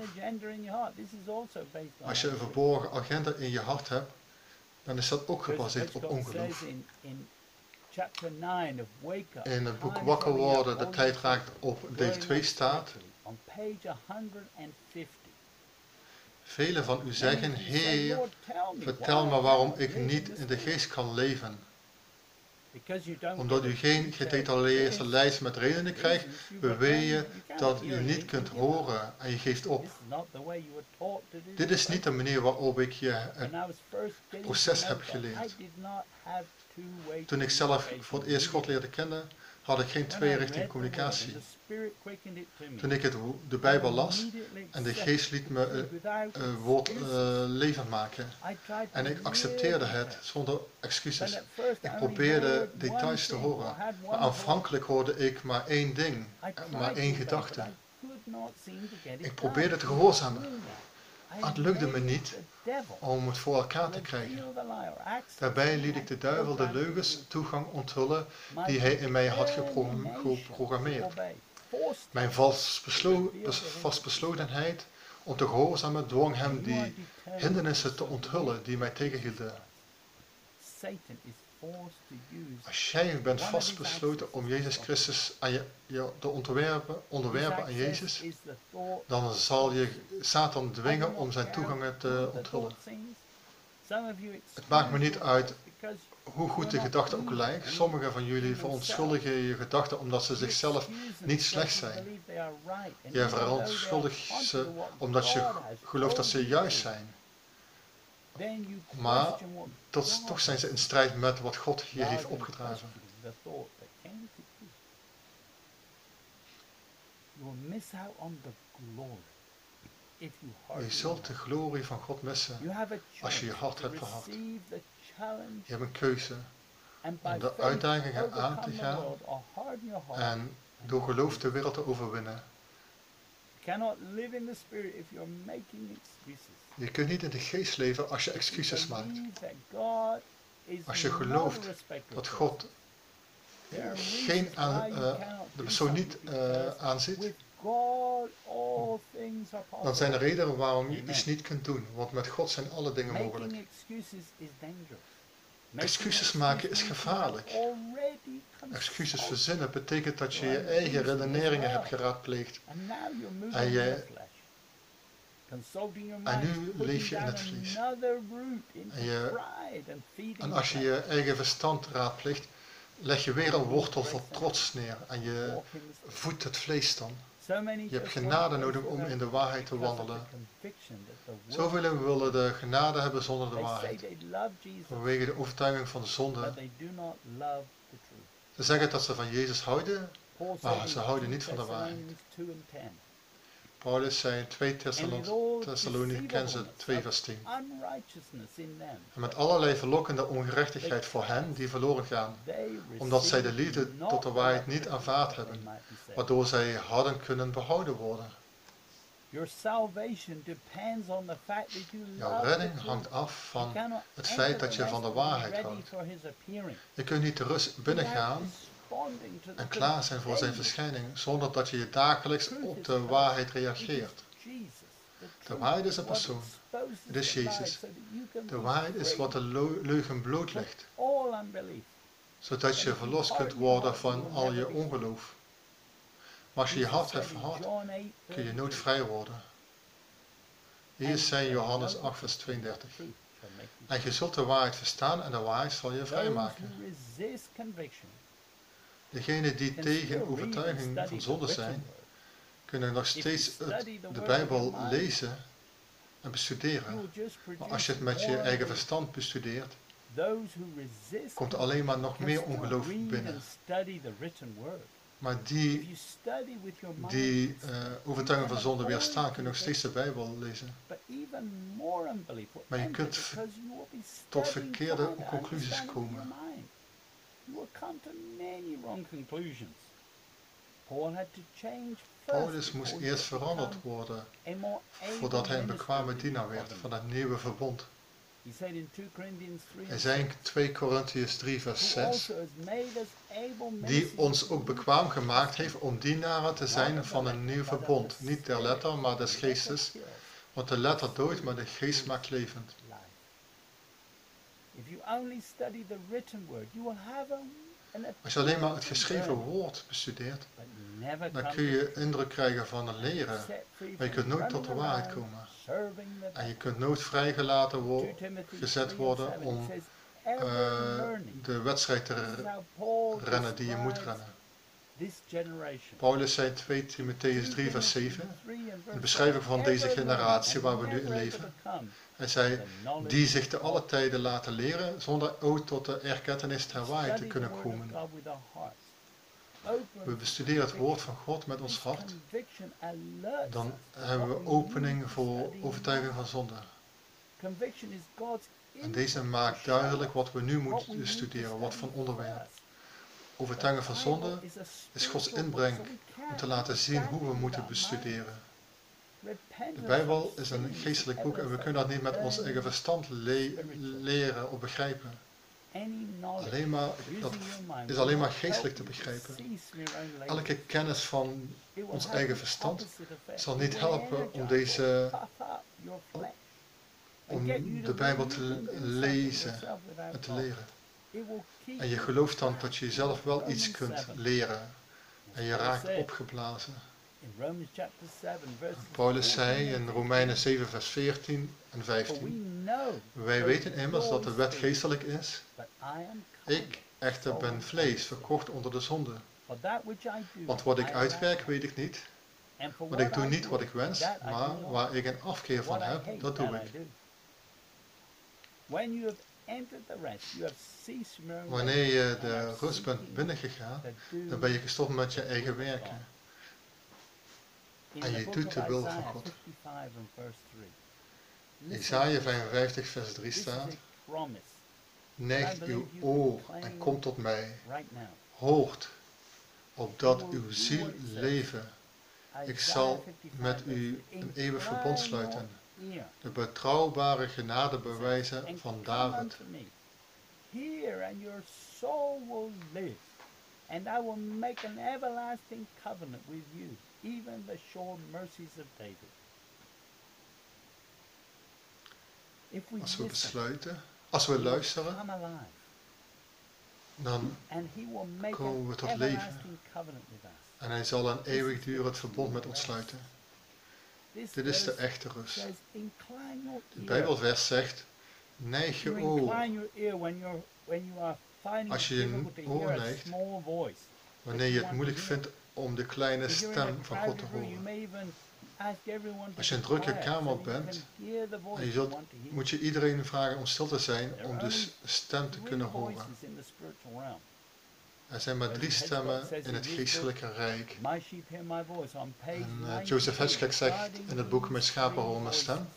Als je een verborgen agenda in je hart hebt, dan is dat ook gebaseerd op ongeloof. In het boek Wakker worden, de tijd raakt op deel 2 staat. Velen van u zeggen, Heer, vertel me waarom ik niet in de geest kan leven. Omdat u geen gedetailleerde lijst met redenen krijgt, beweer je dat u niet kunt horen en je geeft op. Dit is niet de manier waarop ik je het proces heb geleerd. Toen ik zelf voor het eerst God leerde kennen, had ik geen tweerichting communicatie. Toen ik de Bijbel las en de geest liet me woord levend maken. En ik accepteerde het zonder excuses. Ik probeerde details te horen. Maar aanvankelijk hoorde ik maar één ding, maar één gedachte. Ik probeerde te gehoorzamen. Maar het lukte me niet om het voor elkaar te krijgen. Daarbij liet ik de duivel de leugens toegang onthullen die hij in mij had geprogrammeerd. Mijn vastbeslotenheid om te gehoorzamen dwong hem die hindernissen te onthullen die mij tegenhielden. Als jij bent vastbesloten om Jezus Christus te onderwerpen aan Jezus, dan zal je Satan dwingen om zijn toegangen te onthullen. Het maakt me niet uit hoe goed de gedachte ook lijkt. Sommigen van jullie verontschuldigen je gedachten omdat ze zichzelf niet slecht zijn. Je verontschuldigt ze omdat je gelooft dat ze juist zijn. Maar toch zijn ze in strijd met wat God je heeft opgedragen. Je zult de glorie van God missen als je je hart hebt verhard. Je hebt een keuze om de uitdagingen aan te gaan en door geloof de wereld te overwinnen. Je kunt niet in de geest leven als je excuses maakt. Als je gelooft dat God de persoon niet aanziet, dan zijn er redenen waarom je iets niet kunt doen. Want met God zijn alle dingen mogelijk. Excuses maken is gevaarlijk. Excuses verzinnen betekent dat je je eigen redeneringen hebt geraadpleegd. En nu leef je in het vlees. En als je je eigen verstand raadpleegt, leg je weer een wortel van trots neer en je voedt het vlees dan. Je hebt genade nodig om in de waarheid te wandelen. Zoveel willen de genade hebben zonder de waarheid. Vanwege de overtuiging van de zonde. Ze zeggen dat ze van Jezus houden, maar ze houden niet van de waarheid. Paulus zei in 2 Thessalonicenzen 2 vers 10. En met allerlei verlokkende ongerechtigheid voor hen die verloren gaan, omdat zij de liefde tot de waarheid niet aanvaard hebben, waardoor zij hadden kunnen behouden worden. Jouw redding hangt af van het feit dat je van de waarheid houdt. Je kunt niet de rust binnengaan en klaar zijn voor zijn verschijning, zonder dat je dagelijks op de waarheid reageert. De waarheid is een persoon. Het is Jezus. De waarheid is wat de leugen blootlegt, zodat je verlost kunt worden van al je ongeloof. Maar als je je hart hebt verhard, kun je nooit vrij worden. Hier zei Johannes 8 vers 32. En je zult de waarheid verstaan en de waarheid zal je vrijmaken. Degenen die tegen overtuiging van zonde zijn, kunnen nog steeds de Bijbel lezen en bestuderen. Maar als je het met je eigen verstand bestudeert, komt er alleen maar nog meer ongeloof binnen. Maar die overtuiging van zonde weerstaan, kunnen nog steeds de Bijbel lezen. Maar je kunt tot verkeerde conclusies komen. Paulus moest eerst veranderd worden voordat hij een bekwame dienaar werd van het nieuwe verbond. Hij zei in 2 Korintiërs 3 vers 6, die ons ook bekwaam gemaakt heeft om dienaren te zijn van een nieuw verbond. Niet der letter, maar des geestes, want de letter doodt, maar de geest maakt levend. Als je alleen maar het geschreven woord bestudeert, dan kun je indruk krijgen van een leren, maar je kunt nooit tot de waarheid komen. En je kunt nooit vrijgelaten gezet worden om de wedstrijd te rennen die je moet rennen. Paulus zei in 2 Timotheüs 3 vers 7, de beschrijving van deze generatie waar we nu in leven. Hij zei, die zich te alle tijden laten leren, zonder ooit tot de erkentenis der waarheid te kunnen komen. We bestuderen het woord van God met ons hart, dan hebben we opening voor overtuiging van zonde. En deze maakt duidelijk wat we nu moeten studeren, wat van onderwerp. Overtuiging van zonde is Gods inbreng om te laten zien hoe we moeten bestuderen. De Bijbel is een geestelijk boek en we kunnen dat niet met ons eigen verstand leren of begrijpen. Dat is alleen maar geestelijk te begrijpen. Elke kennis van ons eigen verstand zal niet helpen om de Bijbel te lezen en te leren. En je gelooft dan dat je zelf wel iets kunt leren en je raakt opgeblazen. Paulus zei in Romeinen 7 vers 14 en 15, wij weten immers dat de wet geestelijk is, ik echter ben vlees, verkocht onder de zonde. Want wat ik uitwerk weet ik niet, want ik doe niet wat ik wens, maar waar ik een afkeer van heb, dat doe ik. Wanneer je de rust bent binnengegaan, dan ben je gestopt met je eigen werken. En je doet de wil van God. Isaiah 55 vers 3 staat, neigt uw oor en kom tot mij, hoort, opdat uw ziel leven. Ik zal met u een eeuwig verbond sluiten, de betrouwbare genadebewijzen van David. Hear and your soul will live, and I will make an everlasting covenant with you, even the sure mercies of David. Als we luisteren, dan komen we tot leven. En hij zal een eeuwigdurend verbond met ons sluiten. Dit is de echte rust. De Bijbelvers zegt, neig je oor. Als je je oor neigt, wanneer je het moeilijk vindt om de kleine stem van God te horen. Als je in een drukke kamer bent, en moet je iedereen vragen om stil te zijn om de stem te kunnen horen. Er zijn maar 3 stemmen in het geestelijke rijk. En Joseph Hitchcock zegt in het boek Mijn schapen horen mijn stem.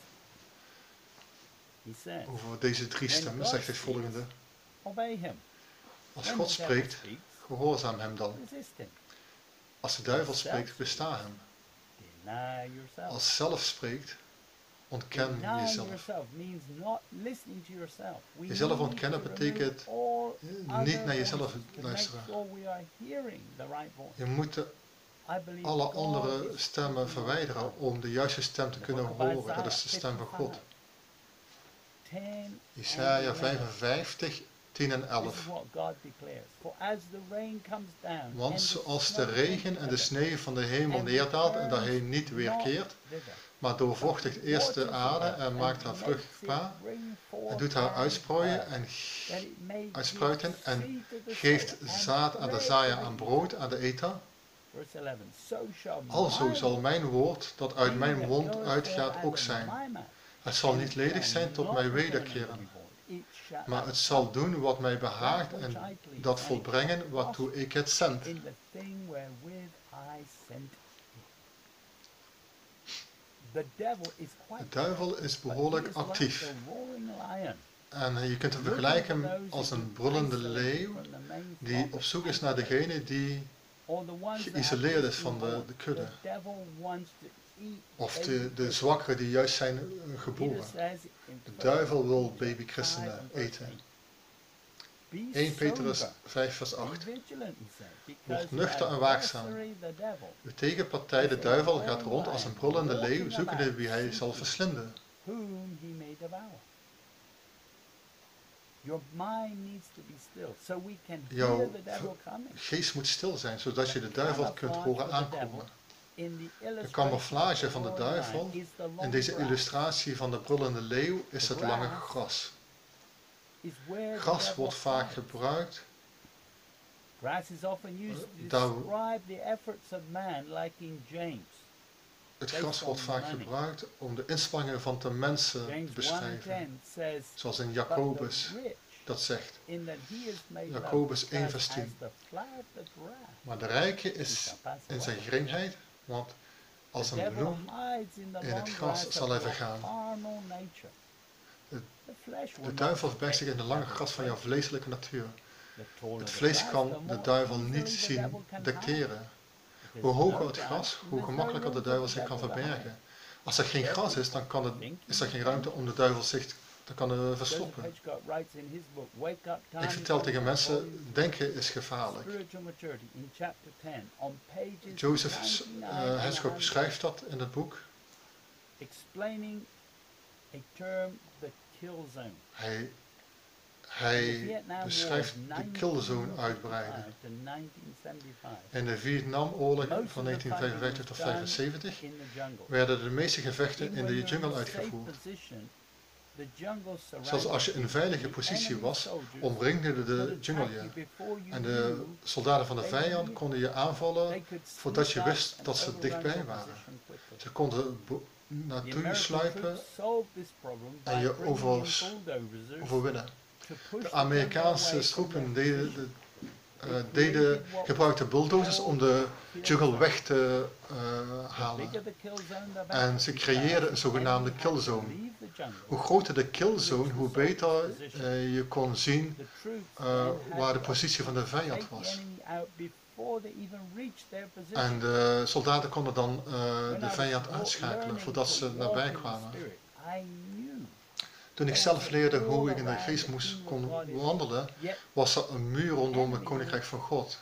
Over deze 3 stemmen zegt hij het volgende. Als God spreekt, gehoorzaam hem dan. Als de duivel spreekt, besta hem. Als zelf spreekt, ontken jezelf. Jezelf ontkennen betekent niet naar jezelf luisteren. Je moet alle andere stemmen verwijderen om de juiste stem te kunnen horen. Dat is de stem van God. Jesaja 55, 10 en 11. Want zoals de regen en de sneeuw van de hemel neerdaalt en daarheen niet weerkeert, maar doorvochtigt eerst de aarde en maakt haar vruchtbaar en doet haar uitspruiten en geeft zaad aan de zaaier en brood aan de eter. Alzo zal mijn woord dat uit mijn mond uitgaat ook zijn. Het zal niet ledig zijn tot mij wederkeren, maar het zal doen wat mij behaagt en dat volbrengen waartoe ik het zend. De duivel is behoorlijk actief. En je kunt hem vergelijken als een brullende leeuw die op zoek is naar degene die geïsoleerd is van de kudde. Of de zwakkeren die juist zijn geboren. De duivel wil babychristenen eten. 1 Petrus 5 vers 8. Word nuchter en waakzaam. Uw tegenpartij, de duivel, gaat rond als een brullende leeuw, zoekende wie hij zal verslinden. Jouw geest moet stil zijn, zodat je de duivel kunt horen aankomen. De camouflage van de duivel in deze illustratie van de brullende leeuw is het lange gras. Gras wordt vaak gebruikt. Het gras wordt vaak gebruikt om de inspanningen van de mensen te beschrijven. Zoals in Jacobus dat zegt. Jacobus 1 vers 10. Maar de rijke is in zijn geringheid, want als een bloem in het gras zal hij vergaan. De duivel verbergt zich in de lange gras van jouw vleeselijke natuur. Het vlees kan de duivel niet zien dicteren. Hoe hoger het gras, hoe gemakkelijker de duivel zich kan verbergen. Als er geen gras is, dan is er geen ruimte om de duivel zich te kunnen verstoppen. Ik vertel tegen mensen, denken is gevaarlijk. Joseph Hitchcock beschrijft dat in het boek. Hij beschrijft de killzone uitbreiden. In de Vietnamoorlog van 1955 tot 1975 werden de meeste gevechten in de jungle uitgevoerd. Zelfs als je in een veilige positie was, omringde de jungle je. En de soldaten van de vijand konden je aanvallen voordat je wist dat ze dichtbij waren. Ze konden naartoe je sluipen en je overwinnen. De Amerikaanse troepen gebruikten bulldozers om de jungle weg te halen. En ze creëerden een zogenaamde killzone. Hoe groter de killzone, hoe beter je kon zien waar de positie van de vijand was. En de soldaten konden dan de vijand uitschakelen voordat ze nabij kwamen. Toen ik zelf leerde hoe ik in de geest kon wandelen, was er een muur rondom het koninkrijk van God.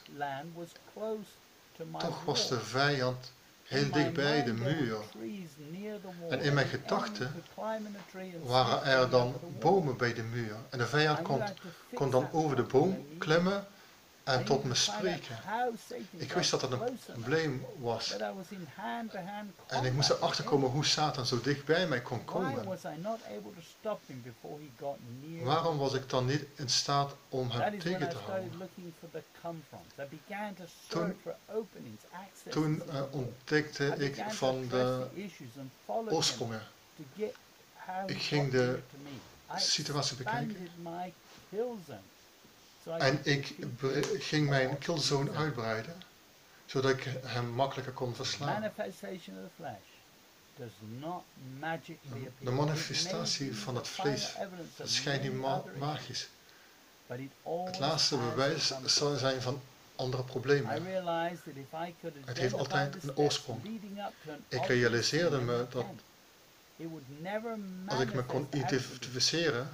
Toch was de vijand heel dichtbij de muur. En in mijn gedachten waren er dan bomen bij de muur. En de vijand kon dan over de boom klimmen en tot me spreken. Ik wist dat het een probleem was. En ik moest erachter komen hoe Satan zo dicht bij mij kon komen. Waarom was ik dan niet in staat om hem tegen te houden? Toen ontdekte ik van de oorsprongen. Ik ging de situatie bekijken. En ik ging mijn killzone uitbreiden, zodat ik hem makkelijker kon verslaan. De manifestatie van het vlees schijnt niet magisch. Het laatste bewijs zal zijn van andere problemen. Het heeft altijd een oorsprong. Ik realiseerde me dat als ik me kon identificeren,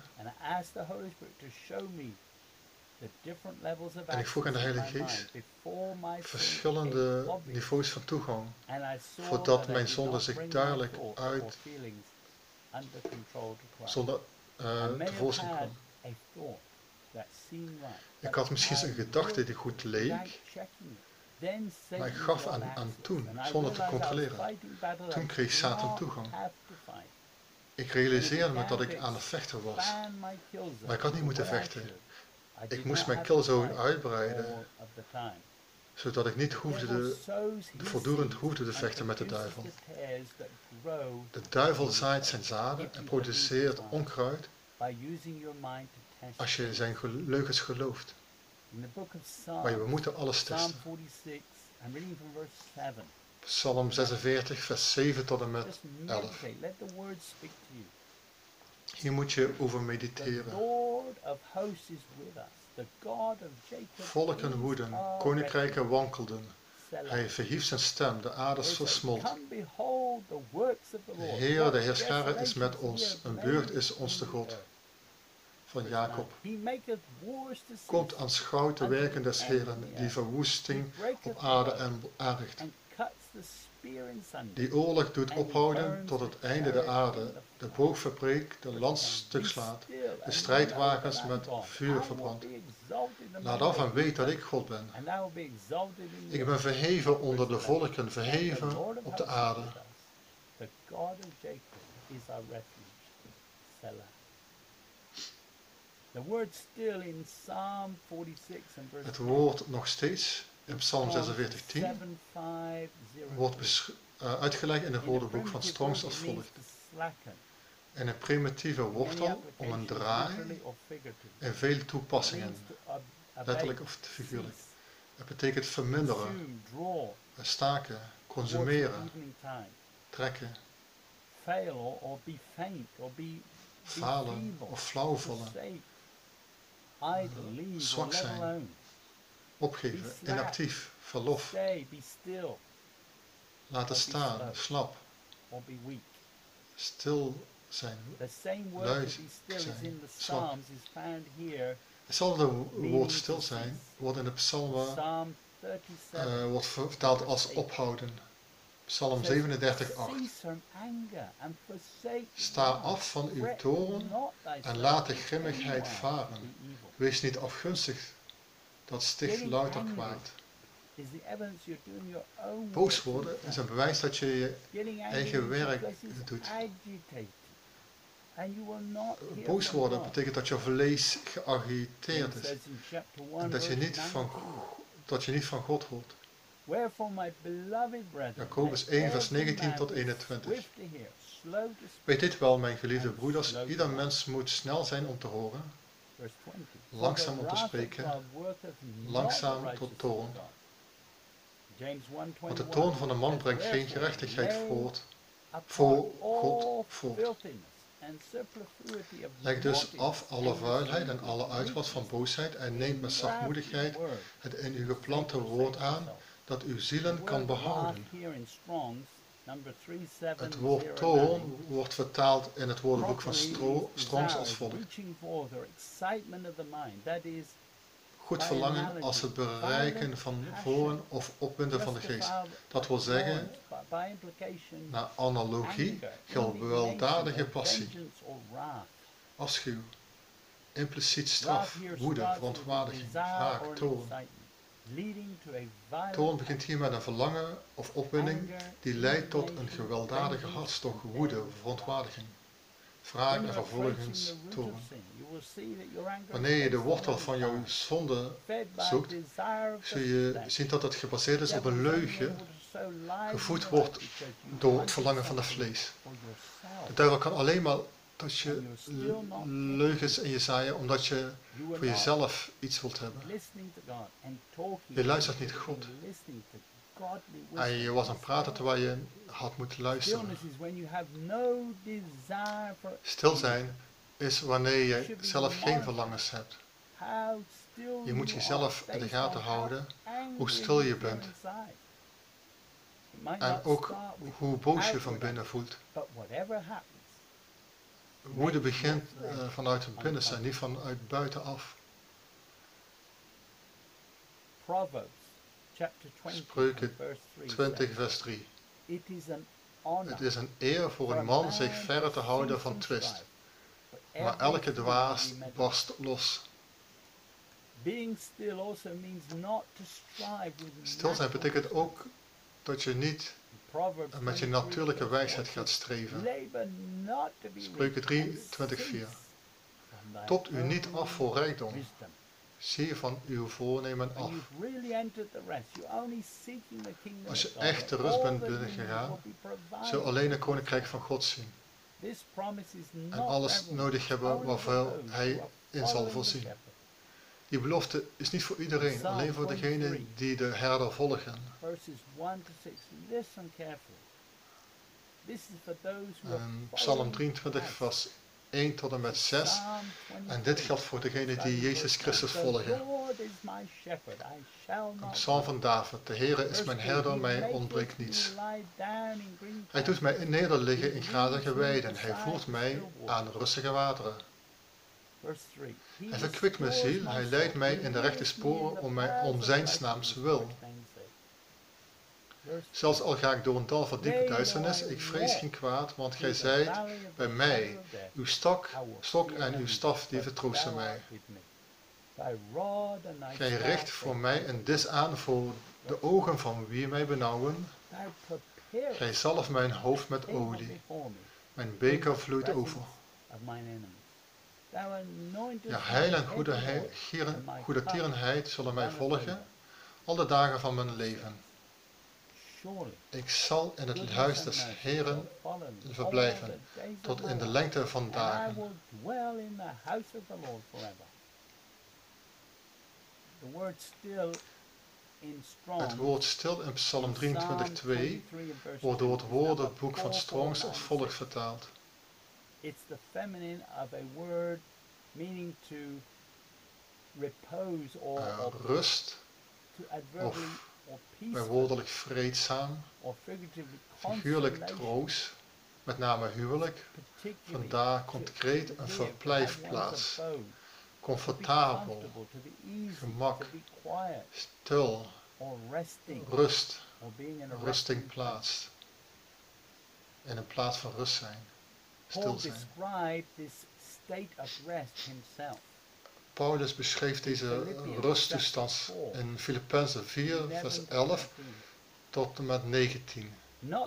en ik vroeg aan de Heilige Geest verschillende niveaus van toegang, voordat mijn zonde zich duidelijk uit zonder tevoorschijn kwam. Ik had misschien een gedachte die goed leek, maar ik gaf aan toen, zonder te controleren. Toen kreeg Satan toegang. Ik realiseerde me dat ik aan het vechten was, maar ik had niet moeten vechten. Ik moest mijn killzone uitbreiden, zodat ik niet voortdurend hoefde te vechten met de duivel. De duivel zaait zijn zaden en produceert onkruid als je zijn leugens gelooft. Maar we moeten alles testen. Psalm 46, vers 7 tot en met 11. Hier moet je over mediteren. Volken woeden, koninkrijken wankelden. Hij verhief zijn stem, de aarde versmolt. De Heer, de Heerscharen, is met ons. Een burcht is ons de God. Van Jacob. Komt aanschouwt de werken des Heeren, die verwoesting op aarde aanricht. Die oorlog doet ophouden tot het einde der aarde, de boog verbreekt, de lans stuk slaat, de strijdwagens met vuur verbrandt. Laat af en weet dat ik God ben. Ik ben verheven onder de volken, verheven op de aarde. Het woord nog steeds in Psalm 46:10 wordt uitgelegd in het woordenboek van Strongs als volgt. En een primitieve wortel om een draai en vele toepassingen, letterlijk of figuurlijk. Het betekent verminderen, staken, consumeren, trekken, falen of flauwvallen, zwak zijn, opgeven, inactief, verlof, laten staan, slap, stil zijn, lui zijn, zwak. Hetzelfde woord stil zijn wordt in de psalmen wordt vertaald als ophouden. Psalm 37:8. Sta af van uw toorn en laat de grimmigheid varen. Wees niet afgunstig, dat sticht louter kwaad. Boos worden is een bewijs dat je je eigen werk doet. Boos worden betekent dat je vlees geagiteerd is en dat je niet van God hoort. Jacobus 1 vers 19 tot 21. Weet dit wel, mijn geliefde broeders, ieder mens moet snel zijn om te horen, langzaam om te spreken, langzaam tot toorn. Want de toorn van de man brengt geen gerechtigheid voor God voort. Leg dus af alle vuilheid en alle uitwas van boosheid en neemt met zachtmoedigheid het in u geplante woord aan, dat uw zielen kan behouden. Het woord toorn wordt vertaald in het woordenboek van Strongs als volgt. Goed verlangen als het bereiken van voren of opwinden van de geest. Dat wil zeggen, naar analogie, gewelddadige passie, afschuw, impliciet straf, woede, verontwaardiging, wraak, toorn, Toorn begint hier met een verlangen of opwinding die leidt tot een gewelddadige hartstocht, woede, verontwaardiging, wraak en vervolgens toorn. Wanneer je de wortel van jouw zonde zoekt, zul je zien dat het gebaseerd is op een leugen, gevoed wordt door het verlangen van het vlees. De duivel kan alleen maar dat je leugens in je zaaien omdat je voor jezelf iets wilt hebben. Je luistert niet God. En je was aan het praten terwijl je had moeten luisteren. Stil zijn is wanneer je zelf geen verlangens hebt. Je moet jezelf in de gaten houden hoe stil je bent. En ook hoe boos je van binnen voelt. Woede begint vanuit het binnenste, niet vanuit buitenaf. Spreuken 20 vers 3. Het is een eer voor een man zich verre te houden van twist. Maar elke dwaas barst los. Stil zijn betekent ook dat je niet met je natuurlijke wijsheid gaat streven. Spreuken 23:4. Topt u niet af voor rijkdom. Zie van uw voornemen af. Als je echt de rust bent binnengegaan, zul je alleen het koninkrijk van God zien. En alles nodig hebben waarvoor Hij in zal voorzien. Die belofte is niet voor iedereen, alleen voor degenen die de herder volgen. Psalm 23 vers 1 tot en met 6. En dit geldt voor degenen die Jezus Christus volgen. Een psalm van David. De Heere is mijn herder, mij ontbreekt niets. Hij doet mij nederliggen in grazige weiden. Hij voert mij aan rustige wateren. Hij verkwikt mijn ziel. Hij leidt mij in de rechte sporen om zijn naams wil. Zelfs al ga ik door een dal van diepe duisternis, ik vrees geen kwaad, want gij zijt bij mij. Uw stok en uw staf, die vertroosten mij. Gij richt voor mij een dis aan voor de ogen van wie mij benauwen. Gij zalft mijn hoofd met olie. Mijn beker vloeit over. Ja, heil en goede tierenheid zullen mij volgen, al de dagen van mijn leven. Ik zal in het huis des Heeren verblijven, tot in de lengte van dagen. Het woord stil in Psalm 23:2 wordt door het woordenboek van Strongs als volgt vertaald. It's the feminine of a word meaning to repose or rust of bijwoordelijk vreedzaam, figuurlijk troost, met name huwelijk. Vandaar concreet een verblijfplaats, comfortabel, gemak, stil, rust, rustingplaats. In een plaats van rust zijn. Stil zijn. Paulus beschreef deze rusttoestand in Filippenzen 4 vers 11 tot en met 19.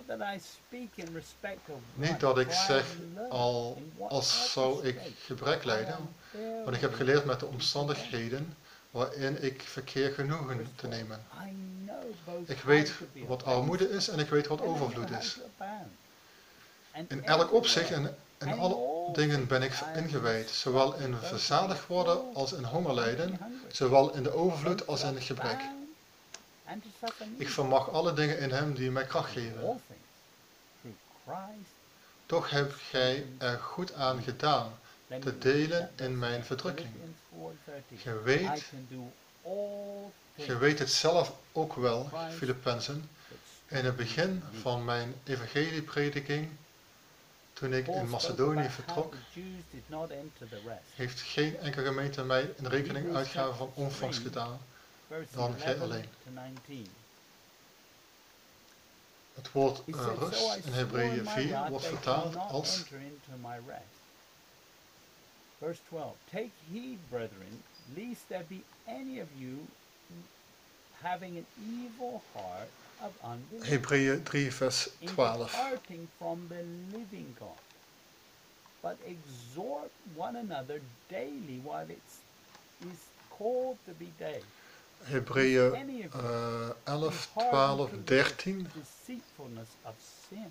Niet dat ik zeg als zou ik gebrek lijden, want ik heb geleerd met de omstandigheden waarin ik verkeer genoegen te nemen. Ik weet wat armoede is en ik weet wat overvloed is. In elk opzicht en in alle dingen ben ik ingewijd, zowel in verzadigd worden als in honger lijden, zowel in de overvloed als in het gebrek. Ik vermag alle dingen in hem die mij kracht geven. Toch hebt gij er goed aan gedaan te delen in mijn verdrukking. Ge weet het zelf ook wel, Filippenzen, in het begin van mijn evangelieprediking, toen ik in Macedonië vertrok, heeft geen enkele gemeente mij een rekening uitgaven van ontvangst gedaan, dan gij alleen. Het woord rust in Hebreeën 4 wordt vertaald als Verse 12. Take heed, brethren, lest there be any of you having an evil heart of unbelief, Hebreeën 3 vers in 12. departing from the living God. But exhort one another daily while it is called to be day. Hebreeën Any of you 11, be hardened 12, through the 13 deceitfulness of sin.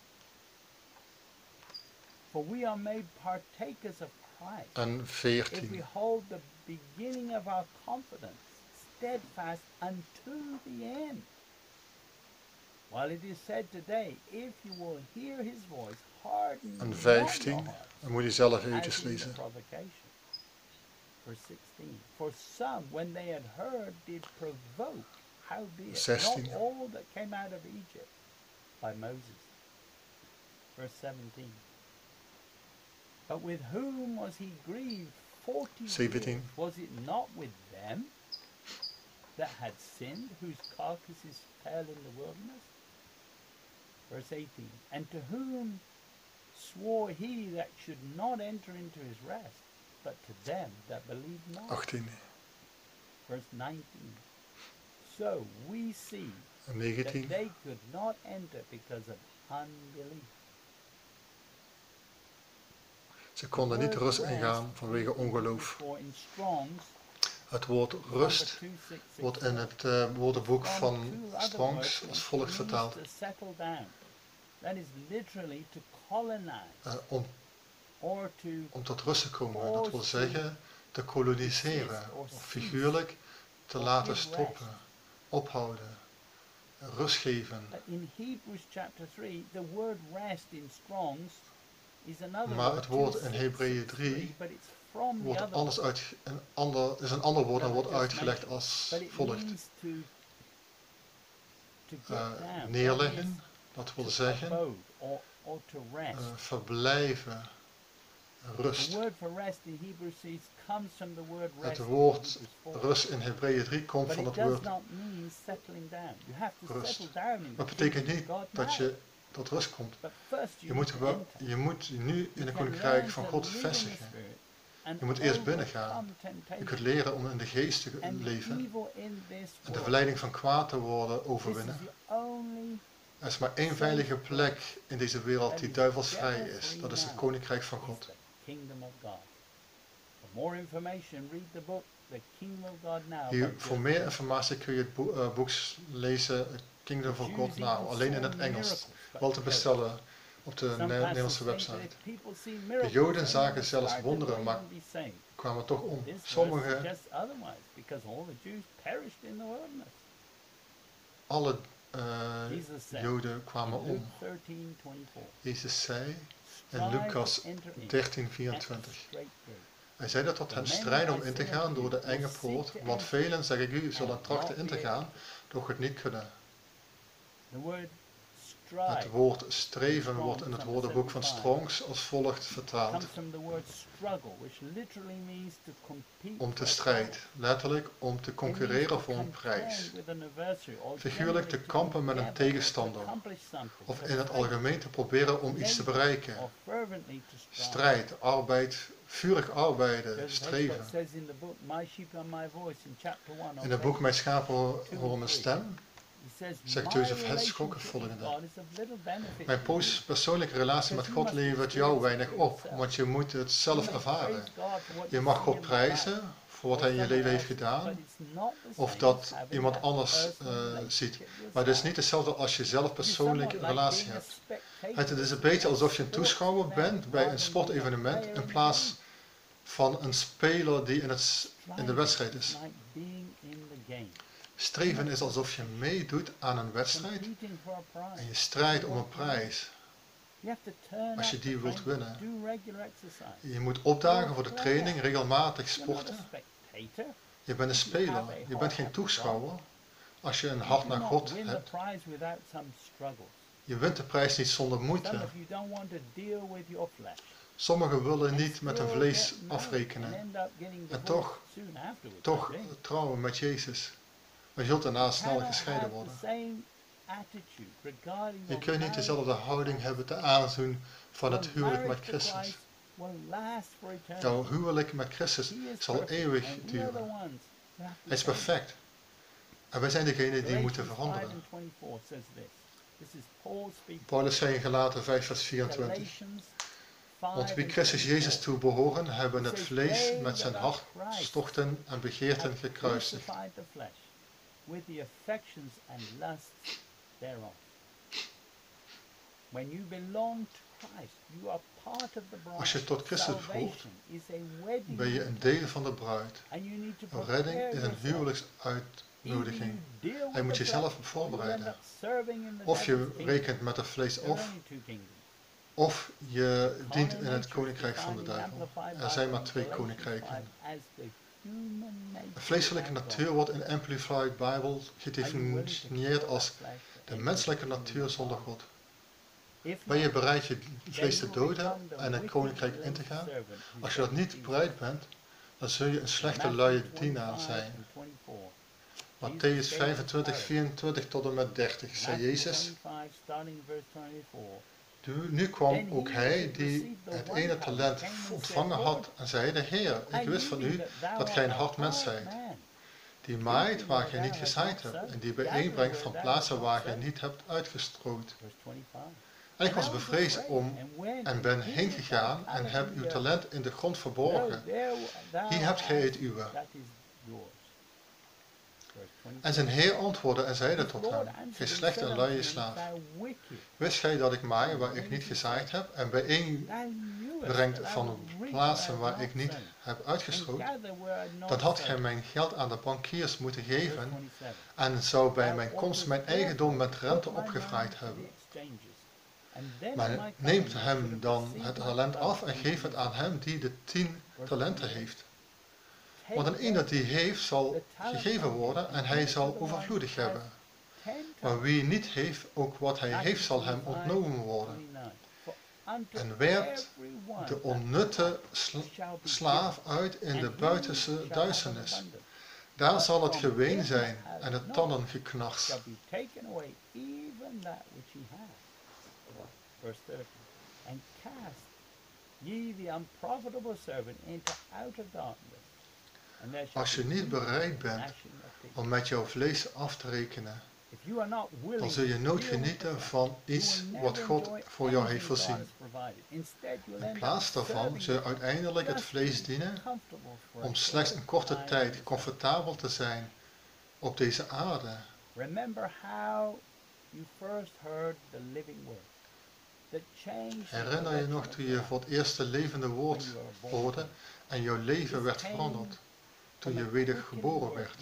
For we are made partakers of Christ en if we 14. hold the beginning of our confidence steadfast unto the end. While it is said today, if you will hear his voice, harden En not 15. your hearts, Dan moet je zelf as eventjes in the lezen. provocation. Verse 16. For some, when they had heard, did provoke, howbeit 16. not all that came out of Egypt by Moses. Verse 17. But with whom was he grieved 40 17. years? Was it not with them that had sinned, whose carcasses fell in the wilderness? Verse 18. And to whom swore he that should not enter into his rest, but to them that believed not? 18 Verse 19. So we see en that 19. they could not enter because of unbelief. Ze konden niet rust ingaan vanwege ongeloof. Het woord rust wordt in het woordenboek van Strongs als volgt vertaald. Om tot rust te komen, dat wil zeggen te koloniseren, of figuurlijk te laten stoppen, ophouden, rust geven. Maar het woord in Hebreeën 3 wordt anders is een ander woord en wordt uitgelegd als volgt. Neerleggen, dat wil zeggen verblijven, rust. Het woord rust in Hebreeën 3 komt van het woord rust. Dat betekent niet dat je tot rust komt. Je moet nu in het koninkrijk van God vestigen. Je moet eerst binnengaan. Je kunt leren om in de geest te leven en de verleiding van kwaad te worden overwinnen. Er is maar één veilige plek in deze wereld die duivelsvrij is. Dat is het koninkrijk van God. Voor meer informatie kun je het boek lezen, Kingdom of God Now, alleen in het Engels, wel te bestellen op de Nederlandse website. De Joden zagen zelfs wonderen, maar kwamen toch om. Sommige, alle Joden kwamen om. Jezus zei in Lucas 13:24. Hij zei dat tot hen strijden om in te gaan door de enge poort, want velen, zeg ik u, zullen trachten in te gaan, doch het niet kunnen. Het woord streven wordt in het woordenboek van Strongs als volgt vertaald. Om te strijden, letterlijk om te concurreren voor een prijs. Figuurlijk te kampen met een tegenstander. Of in het algemeen te proberen om iets te bereiken. Strijd, arbeid, vurig arbeiden, streven. In het boek Mijn schapen horen mijn stem zegt Joseph Hitchcock het volgende. Mijn persoonlijke relatie met God levert jou weinig op, want je moet het zelf ervaren. Je mag God prijzen voor wat hij in je leven heeft gedaan, of dat iemand anders ziet. Maar het is niet hetzelfde als je zelf persoonlijk een relatie hebt. Het is een beetje alsof je een toeschouwer bent bij een sportevenement in plaats van een speler die in de wedstrijd is. Streven is alsof je meedoet aan een wedstrijd en je strijdt om een prijs. Als je die wilt winnen. Je moet opdagen voor de training, regelmatig sporten. Je bent een speler, je bent geen toeschouwer. Als je een hart naar God hebt. Je wint de prijs niet zonder moeite. Sommigen willen niet met hun vlees afrekenen. En toch trouwen met Jezus. Maar je zult daarna snel gescheiden worden. Je kunt niet dezelfde houding hebben ten aanzien van het huwelijk met Christus. Jouw huwelijk met Christus zal eeuwig duren. Hij is perfect. En wij zijn degene die moeten veranderen. Paulus zei in Galaten 5 vers 24. Want wie Christus Jezus toe behoren, hebben het vlees met zijn hartstochten en begeerten gekruisigd. Als je tot Christus behoort, ben je een deel van de bruid. Een redding is een huwelijksuitnodiging. En je moet jezelf voorbereiden. Of je rekent met het vlees of je dient in het koninkrijk van de duivel. Er zijn maar 2 koninkrijken. De vleeselijke natuur wordt in Amplified Bible gedefinieerd als de menselijke natuur zonder God. Ben je bereid je vlees te doden en het koninkrijk in te gaan? Als je dat niet bereid bent, dan zul je een slechte luie dienaar zijn. Matthäus 25, 24 tot en met 30, zei Jezus. Nu kwam ook hij die het ene talent ontvangen had en zeide, Heer, ik wist van u dat gij een hard mens zijt, die maait waar gij niet gezaaid hebt en die bijeenbrengt van plaatsen waar gij niet hebt uitgestrooid. En ik was bevreesd en ben heen gegaan en heb uw talent in de grond verborgen. Hier hebt gij het uwe. En zijn heer antwoordde en zeide tot hem, gij slechte en luie slaaf, wist gij dat ik maai waar ik niet gezaaid heb en bijeenbrengt van plaatsen waar ik niet heb uitgestrooid, dan had gij mijn geld aan de bankiers moeten geven en zou bij mijn komst mijn eigendom met rente opgevraagd hebben. Maar neemt hem dan het talent af en geeft het aan hem die de 10 talenten heeft. Want een ieder die heeft, zal gegeven worden en hij zal overvloedig hebben. Maar wie niet heeft, ook wat hij heeft zal hem ontnomen worden. En werpt de onnutte slaaf uit in de buitenste duisternis. Daar zal het geween zijn en het tandengeknars. Verse 30. And cast ye the unprofitable servant into outer darkness. Als je niet bereid bent om met jouw vlees af te rekenen, dan zul je nooit genieten van iets wat God voor jou heeft voorzien. In plaats daarvan zul je uiteindelijk het vlees dienen om slechts een korte tijd comfortabel te zijn op deze aarde. Herinner je nog toen je voor het eerst het levende woord hoorde en jouw leven werd veranderd toen je wedergeboren werd?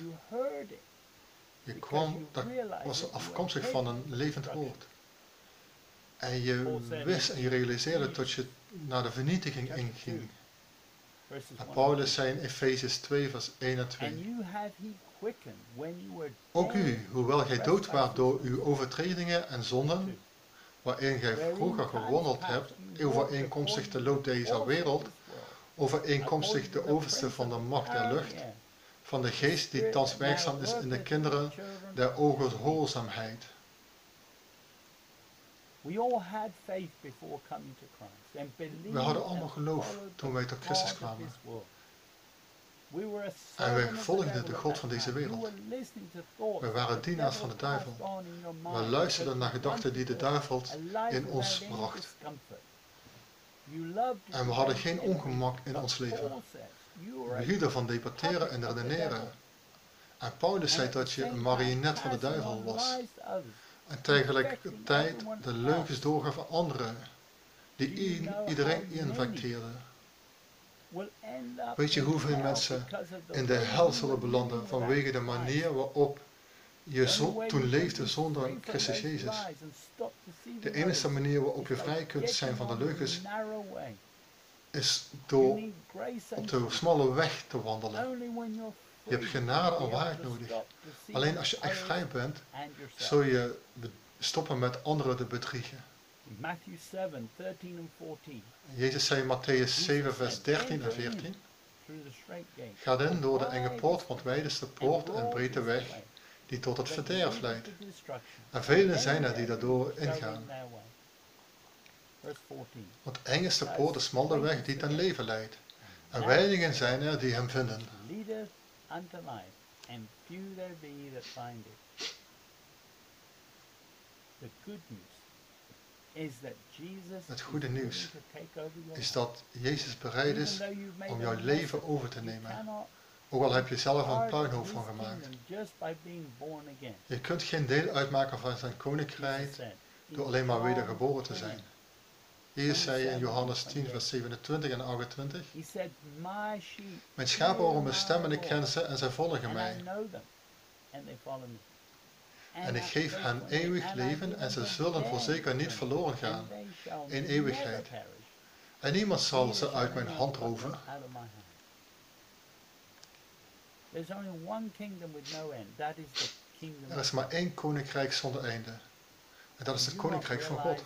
Dat was afkomstig van een levend woord. En je wist en je realiseerde dat je naar de vernietiging inging. En Paulus zei in Efesiërs 2 vers 1 en 2. Ook u, hoewel gij dood waart door uw overtredingen en zonden, waarin gij vroeger gewandeld hebt, overeenkomstig de loop deze wereld, overeenkomstig de overste van de macht der lucht, van de geest die thans werkzaam is in de kinderen der ongehoorzaamheid. We hadden allemaal geloof toen wij tot Christus kwamen. En wij volgden de God van deze wereld. We waren dienaars van de duivel. We luisterden naar gedachten die de duivel in ons bracht. En we hadden geen ongemak in ons leven. We hielden van debatteren en redeneren. En Paulus zei dat je een marionet van de duivel was. En tegelijkertijd de leugens doorgaf aan anderen, die iedereen infecteerden. Weet je hoeveel mensen in de hel zullen belanden vanwege de manier waarop je toen leefde zonder Christus Jezus? De enige manier waarop je vrij kunt zijn van de leugens is door op de smalle weg te wandelen. Je hebt genade en waarheid nodig. Alleen als je echt vrij bent, zul je stoppen met anderen te bedriegen. Jezus zei in Matthäus 7 vers 13 en 14. Ga in door de enge poort, want wijd is de poort en breed de weg die tot het verderf leidt. En velen zijn er die daardoor ingaan. Want eng is de poort, de smalle weg die ten leven leidt. En weinigen zijn er die hem vinden. and few there be that find it. The good news is that Jesus Het goede nieuws to take over your is dat Jezus bereid is om jouw leven over te nemen. cannot Ook al heb je zelf een part puinhoop of van his gemaakt. kingdom just by being born again. Je kunt geen deel uitmaken van zijn koninkrijk door alleen maar wedergeboren te zijn. Jezus zei in Johannes 10 vers 27 en 28. He said, "My sheep Mijn schapen horen mijn stem en ik hear ken my ze en zij volgen voice, mij. and I know them, and they follow me. En ik geef hen eeuwig leven en ze zullen voorzeker niet verloren gaan in eeuwigheid. En niemand zal ze uit mijn hand roven. Er is maar één koninkrijk zonder einde. En dat is het koninkrijk van God.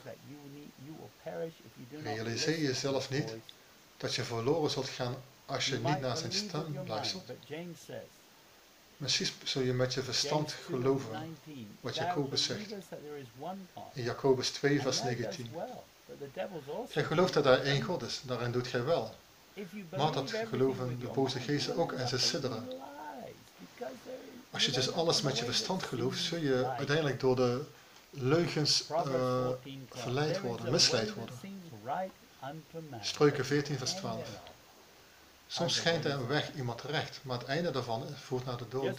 Realiseer jezelf niet dat je verloren zult gaan als je niet naar zijn stem luistert. Misschien zul je met je verstand geloven wat Jacobus zegt. In Jacobus 2 vers 19. Gij gelooft dat er één God is, daarin doet gij wel. Maar dat geloven de boze geesten ook en ze sidderen. Als je dus alles met je verstand gelooft, zul je uiteindelijk door de leugens verleid worden, misleid worden. Spreuken 14 vers 12. Soms schijnt er een weg iemand terecht, maar het einde daarvan voert naar de dood.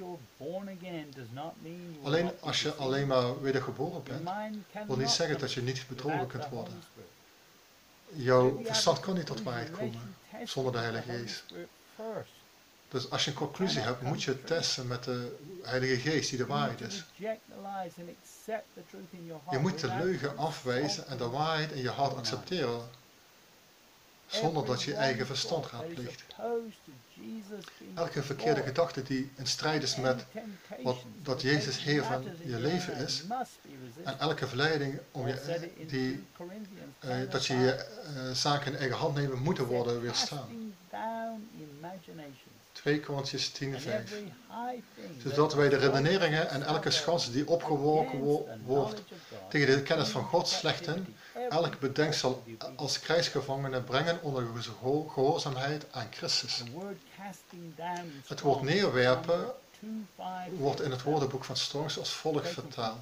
Alleen als je alleen maar wedergeboren bent, wil niet zeggen dat je niet bedrogen kunt worden. Jouw verstand kan niet tot waarheid komen zonder de Heilige Geest. Dus als je een conclusie hebt, moet je het testen met de Heilige Geest die de waarheid is. Je moet de leugen afwijzen en de waarheid in je hart accepteren, zonder dat je eigen verstand raadpleegt. Elke verkeerde gedachte die in strijd is met dat Jezus Heer van je leven is, en elke verleiding om dat je je zaken in eigen hand nemen, moeten worden weerstaan. 2 Korintiërs 10 5. Zodat wij de redeneringen en elke schans die opgeworpen wordt tegen de kennis van God slechten, elk bedenksel als krijgsgevangene brengen onder gehoorzaamheid aan Christus. Het woord neerwerpen wordt in het woordenboek van Strongs als volgt vertaald.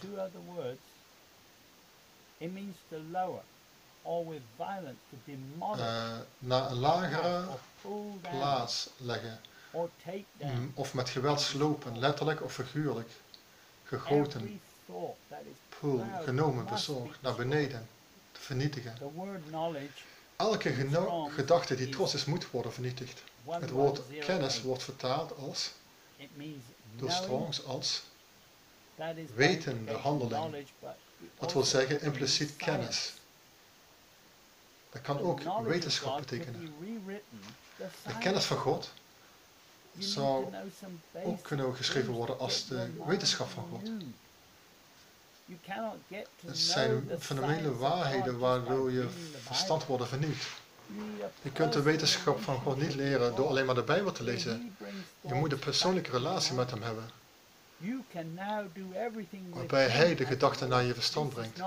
Naar een lagere plaats leggen. Of met geweld slopen, letterlijk of figuurlijk. Gegoten, poel, genomen, bezorgd, naar beneden, te vernietigen. Elke gedachte die trots is, moet worden vernietigd. Het woord kennis wordt vertaald als, door Strongs als, wetende handeling. Dat wil zeggen impliciet kennis. Dat kan ook wetenschap betekenen. De kennis van God zou ook kunnen geschreven worden als de wetenschap van God. Het zijn fundamentele waarheden waardoor je verstand wordt vernieuwd. Je kunt de wetenschap van God niet leren door alleen maar de Bijbel te lezen. Je moet een persoonlijke relatie met hem hebben. Waarbij hij de gedachten naar je verstand brengt.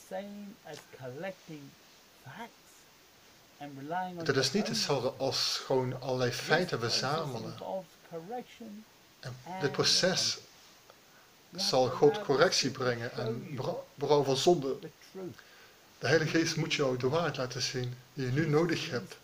Het is niet hetzelfde als gewoon allerlei feiten verzamelen. En dit proces zal God correctie brengen en berouw van zonde. De Heilige Geest moet jou de waarheid laten zien die je nu nodig hebt.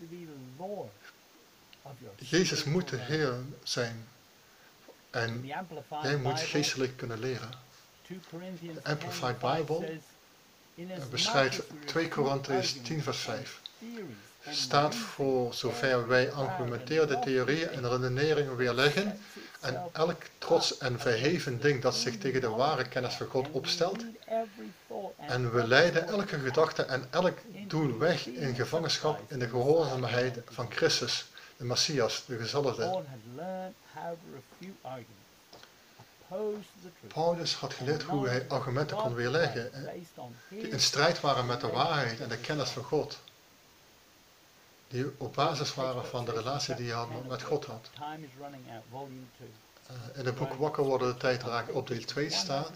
Jezus moet de Heer zijn en jij moet geestelijk kunnen leren. De Amplified Bible beschrijft 2 Korintiërs 10 vers 5. Staat voor zover wij argumenteerde theorieën en redeneringen weerleggen en elk trots en verheven ding dat zich tegen de ware kennis van God opstelt. En we leiden elke gedachte en elk doel weg in gevangenschap in de gehoorzaamheid van Christus, de Messias, de gezalfde. Paulus had geleerd hoe hij argumenten kon weerleggen die in strijd waren met de waarheid en de kennis van God. Die op basis waren van de relatie die hij met God had. In het boek Wakker worden de tijd raakt op deel 2 staat.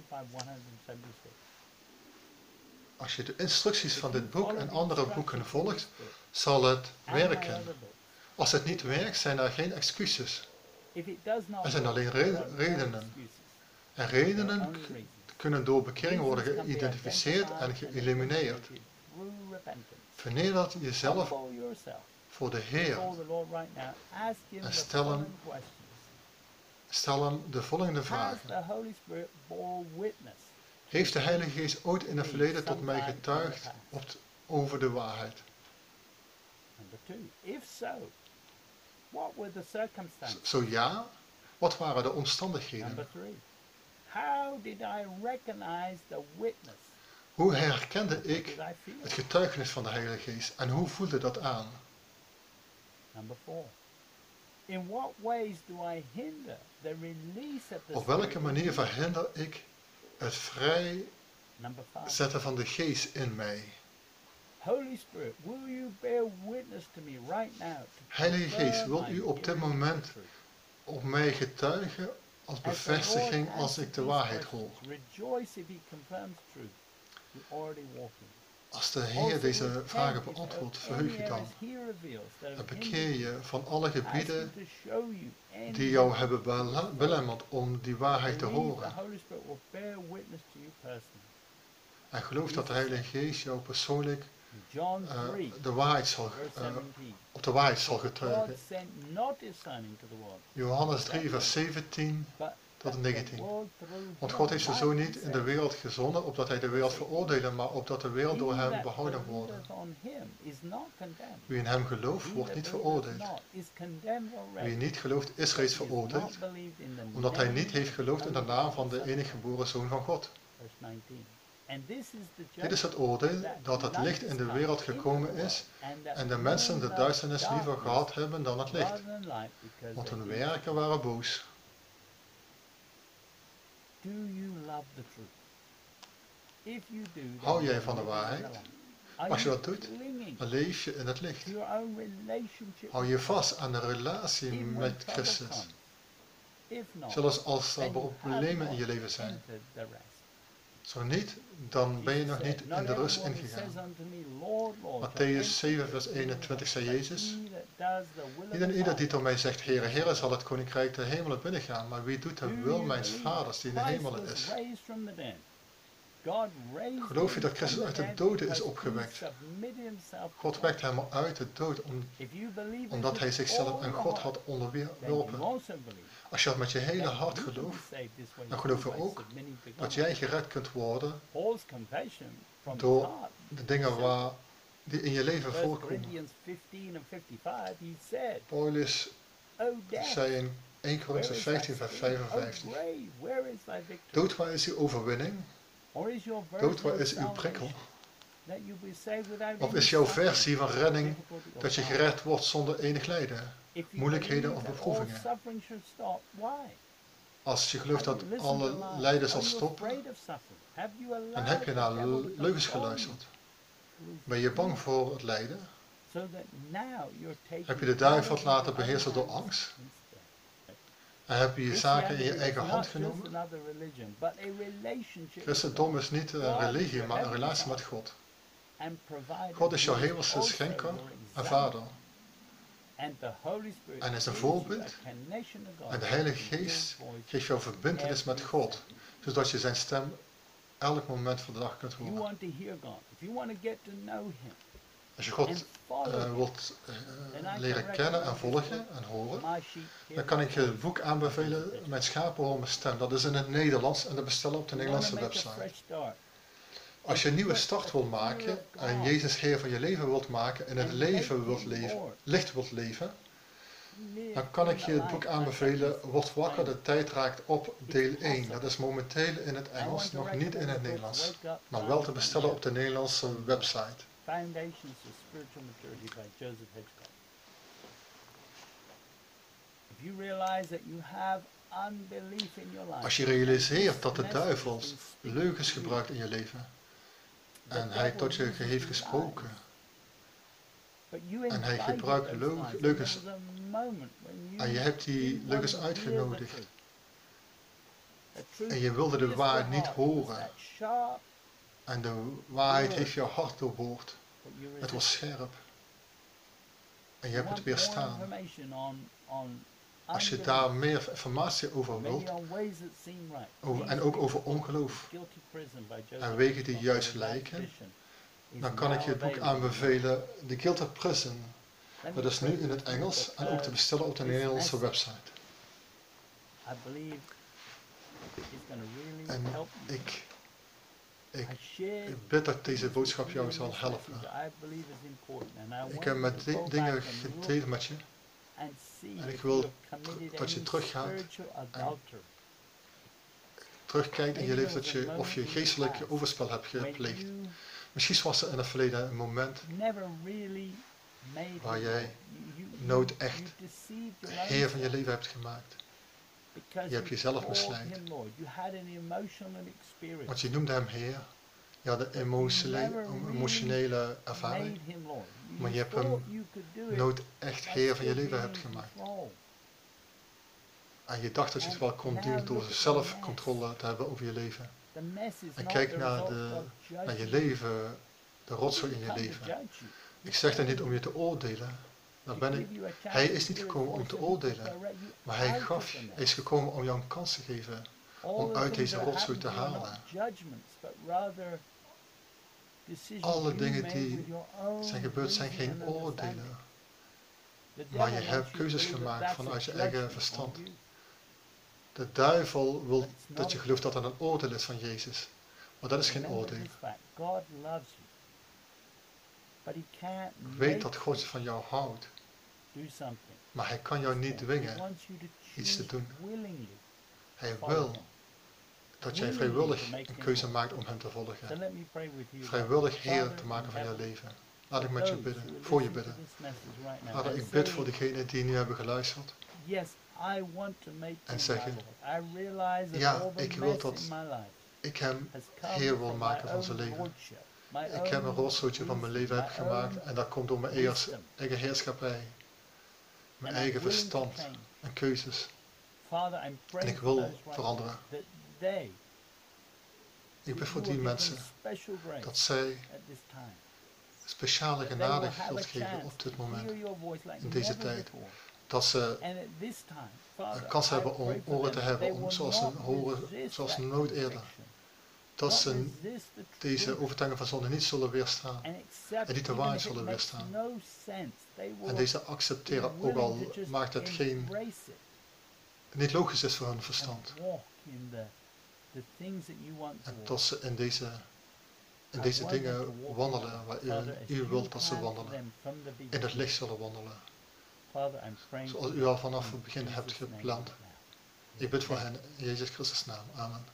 Als je de instructies van dit boek en andere boeken volgt, zal het werken. Als het niet werkt, zijn er geen excuses. Er zijn alleen redenen. En redenen kunnen door bekering worden geïdentificeerd en geëlimineerd. Verneder jezelf voor de Heer en stel hem de volgende vragen. Heeft de Heilige Geest ooit in het verleden tot mij getuigd over de waarheid? Zo ja, wat waren de omstandigheden? Hoe herkende ik het getuigenis van de Heilige Geest en hoe voelde dat aan? Op welke manier verhinder ik het vrijzetten van de Geest in mij? Heilige Geest, wil u op dit moment op mij getuigen als bevestiging als ik de waarheid hoor? Als de Heer deze vragen beantwoordt, verheug je dan. En bekeer je van alle gebieden die jou hebben belemmerd om die waarheid te horen. En geloof dat de Heilige Geest jou persoonlijk op de waarheid zal getuigen. Johannes 3 vers 17 tot 19. Want God heeft zijn Zoon niet in de wereld gezonden, opdat hij de wereld veroordelen, maar opdat de wereld door hem behouden wordt. Wie in hem gelooft, wordt niet veroordeeld. Wie niet gelooft, is reeds veroordeeld, omdat hij niet heeft geloofd in de naam van de enige geboren Zoon van God. Dit is het oordeel, dat het licht in de wereld gekomen is en de mensen de duisternis liever gehad hebben dan het licht, want hun werken waren boos. Hou jij van de waarheid? Als je dat doet, dan leef je in het licht. Hou je vast aan de relatie met Christus. Zelfs als er problemen in je leven zijn. Zo niet, dan ben je nog niet in de rust ingegaan. Matthäus 7 vers 21 zei Jezus: Niet en ieder die tot mij zegt, Heere, Heere, zal het koninkrijk der hemelen binnengaan, maar wie doet de wil mijns vaders die in de hemelen is? Geloof je dat Christus uit de doden is opgewekt? God wekt hem uit de dood omdat hij zichzelf en God had onderworpen. Als je dat met je hele hart gelooft, dan geloof je ook dat jij gered kunt worden door de dingen die in je leven voorkomen. Paulus zei in 1 Korinthe 15 vers 55. Dood, waar is uw overwinning? Dood, waar is uw prikkel? Of is jouw versie van redding dat je gered wordt zonder enig lijden, moeilijkheden of beproevingen? Als je gelooft dat alle lijden zal stoppen, dan heb je naar leugens geluisterd. Ben je bang voor het lijden? Heb je de duivel laten beheersen door angst? En heb je je zaken in je eigen hand genomen? Christendom is niet een religie, maar een relatie met God. God is jouw hemelse schenker en vader. En is een voorbeeld. En de Heilige Geest geeft jou verbintenis met God, zodat je zijn stem elk moment van de dag kunt horen. Als je God wilt leren kennen en volgen en horen, dan kan ik je het boek aanbevelen, Mijn schapen horen mijn stem. Dat is in het Nederlands en dat bestellen op de Nederlandse website. Als je een nieuwe start wilt maken en Jezus Heer van je leven wilt maken en het leven wilt leven, licht wilt leven, dan kan ik je het boek aanbevelen, Word wakker, de tijd raakt op, deel 1. Dat is momenteel in het Engels, nog niet in het Nederlands, maar wel te bestellen op de Nederlandse website. Foundations of Spiritual Maturity by Joseph Hitchcock. If you realize that you have unbelief in your life, als je realiseert dat de duivel leugens gebruikt in je leven en hij tot je heeft gesproken en hij gebruikt leugens en je hebt die leugens uitgenodigd en je wilde de waarheid niet horen en de waarheid heeft jouw hart doorboord. Het was scherp. En je hebt het weerstaan. Als je daar meer informatie over wilt, en ook over ongeloof, en wegen die juist lijken, dan kan ik je het boek aanbevelen, The Guilty Prison. Dat is nu in het Engels en ook te bestellen op de Nederlandse website. En ik bid dat deze boodschap jou zal helpen. Ik heb met dingen gedeeld met je. En ik wil dat je teruggaat en terugkijkt in je leven dat je, of je geestelijke overspel hebt gepleegd. Misschien was er in het verleden een moment waar jij nooit echt Heer van je leven hebt gemaakt. Je hebt jezelf misleid. Want je noemde hem Heer. Je had een emotionele ervaring. Maar je hebt hem nooit echt Heer van je leven hebt gemaakt. En je dacht dat je het wel kon doen door zelfcontrole te hebben over je leven. En kijk naar je leven, de rotzooi in je leven. Ik zeg dat niet om je te oordelen. Hij is niet gekomen om te oordelen. Maar hij is gekomen om jou een kans te geven. Om uit deze rotzooi te halen. Alle dingen die zijn gebeurd zijn geen oordelen. Maar je hebt keuzes gemaakt vanuit je eigen verstand. De duivel wil dat je gelooft dat het een oordeel is van Jezus. Maar dat is geen oordeel. Weet dat God van jou houdt. Maar hij kan jou niet dwingen iets te doen. Hij wil dat jij vrijwillig een keuze maakt om hem te volgen. Vrijwillig Heer te maken van jouw leven. Laat ik met je bidden, voor je bidden. Vader, ik bid voor degenen die nu hebben geluisterd. En zeggen, ja, ik wil dat ik hem Heer wil maken van zijn leven. Ik heb een rotzootje van mijn leven heb gemaakt en dat komt door mijn eigen heerschappij. Mijn eigen verstand en keuzes. En ik wil veranderen. Ik bid voor die mensen dat zij speciale genade wilt geven op dit moment, in deze tijd. Dat ze een kans hebben om oren te hebben, zoals nooit eerder. Dat ze deze overtuiging van zonde niet zullen weerstaan. En niet de waarheid zullen weerstaan. En deze accepteren, ook al maakt het niet logisch is voor hun verstand. En dat ze in deze dingen wandelen waar u wilt dat ze wandelen. In het licht zullen wandelen. Zoals u al vanaf het begin hebt gepland. Ik bid voor hen in Jezus Christus naam. Amen.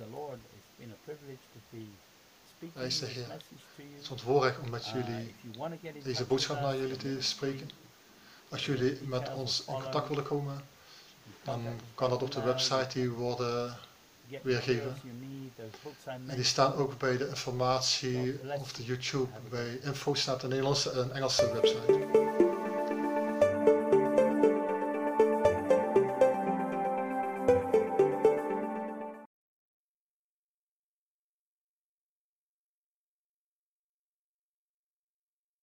Prijs de Heer. Het is ons voorrecht om met jullie deze boodschap naar jullie te spreken. Als jullie met ons in contact willen komen, dan kan dat op de website die worden weergeven. En die staan ook bij de informatie of de YouTube, bij info staat de Nederlandse en Engelse website.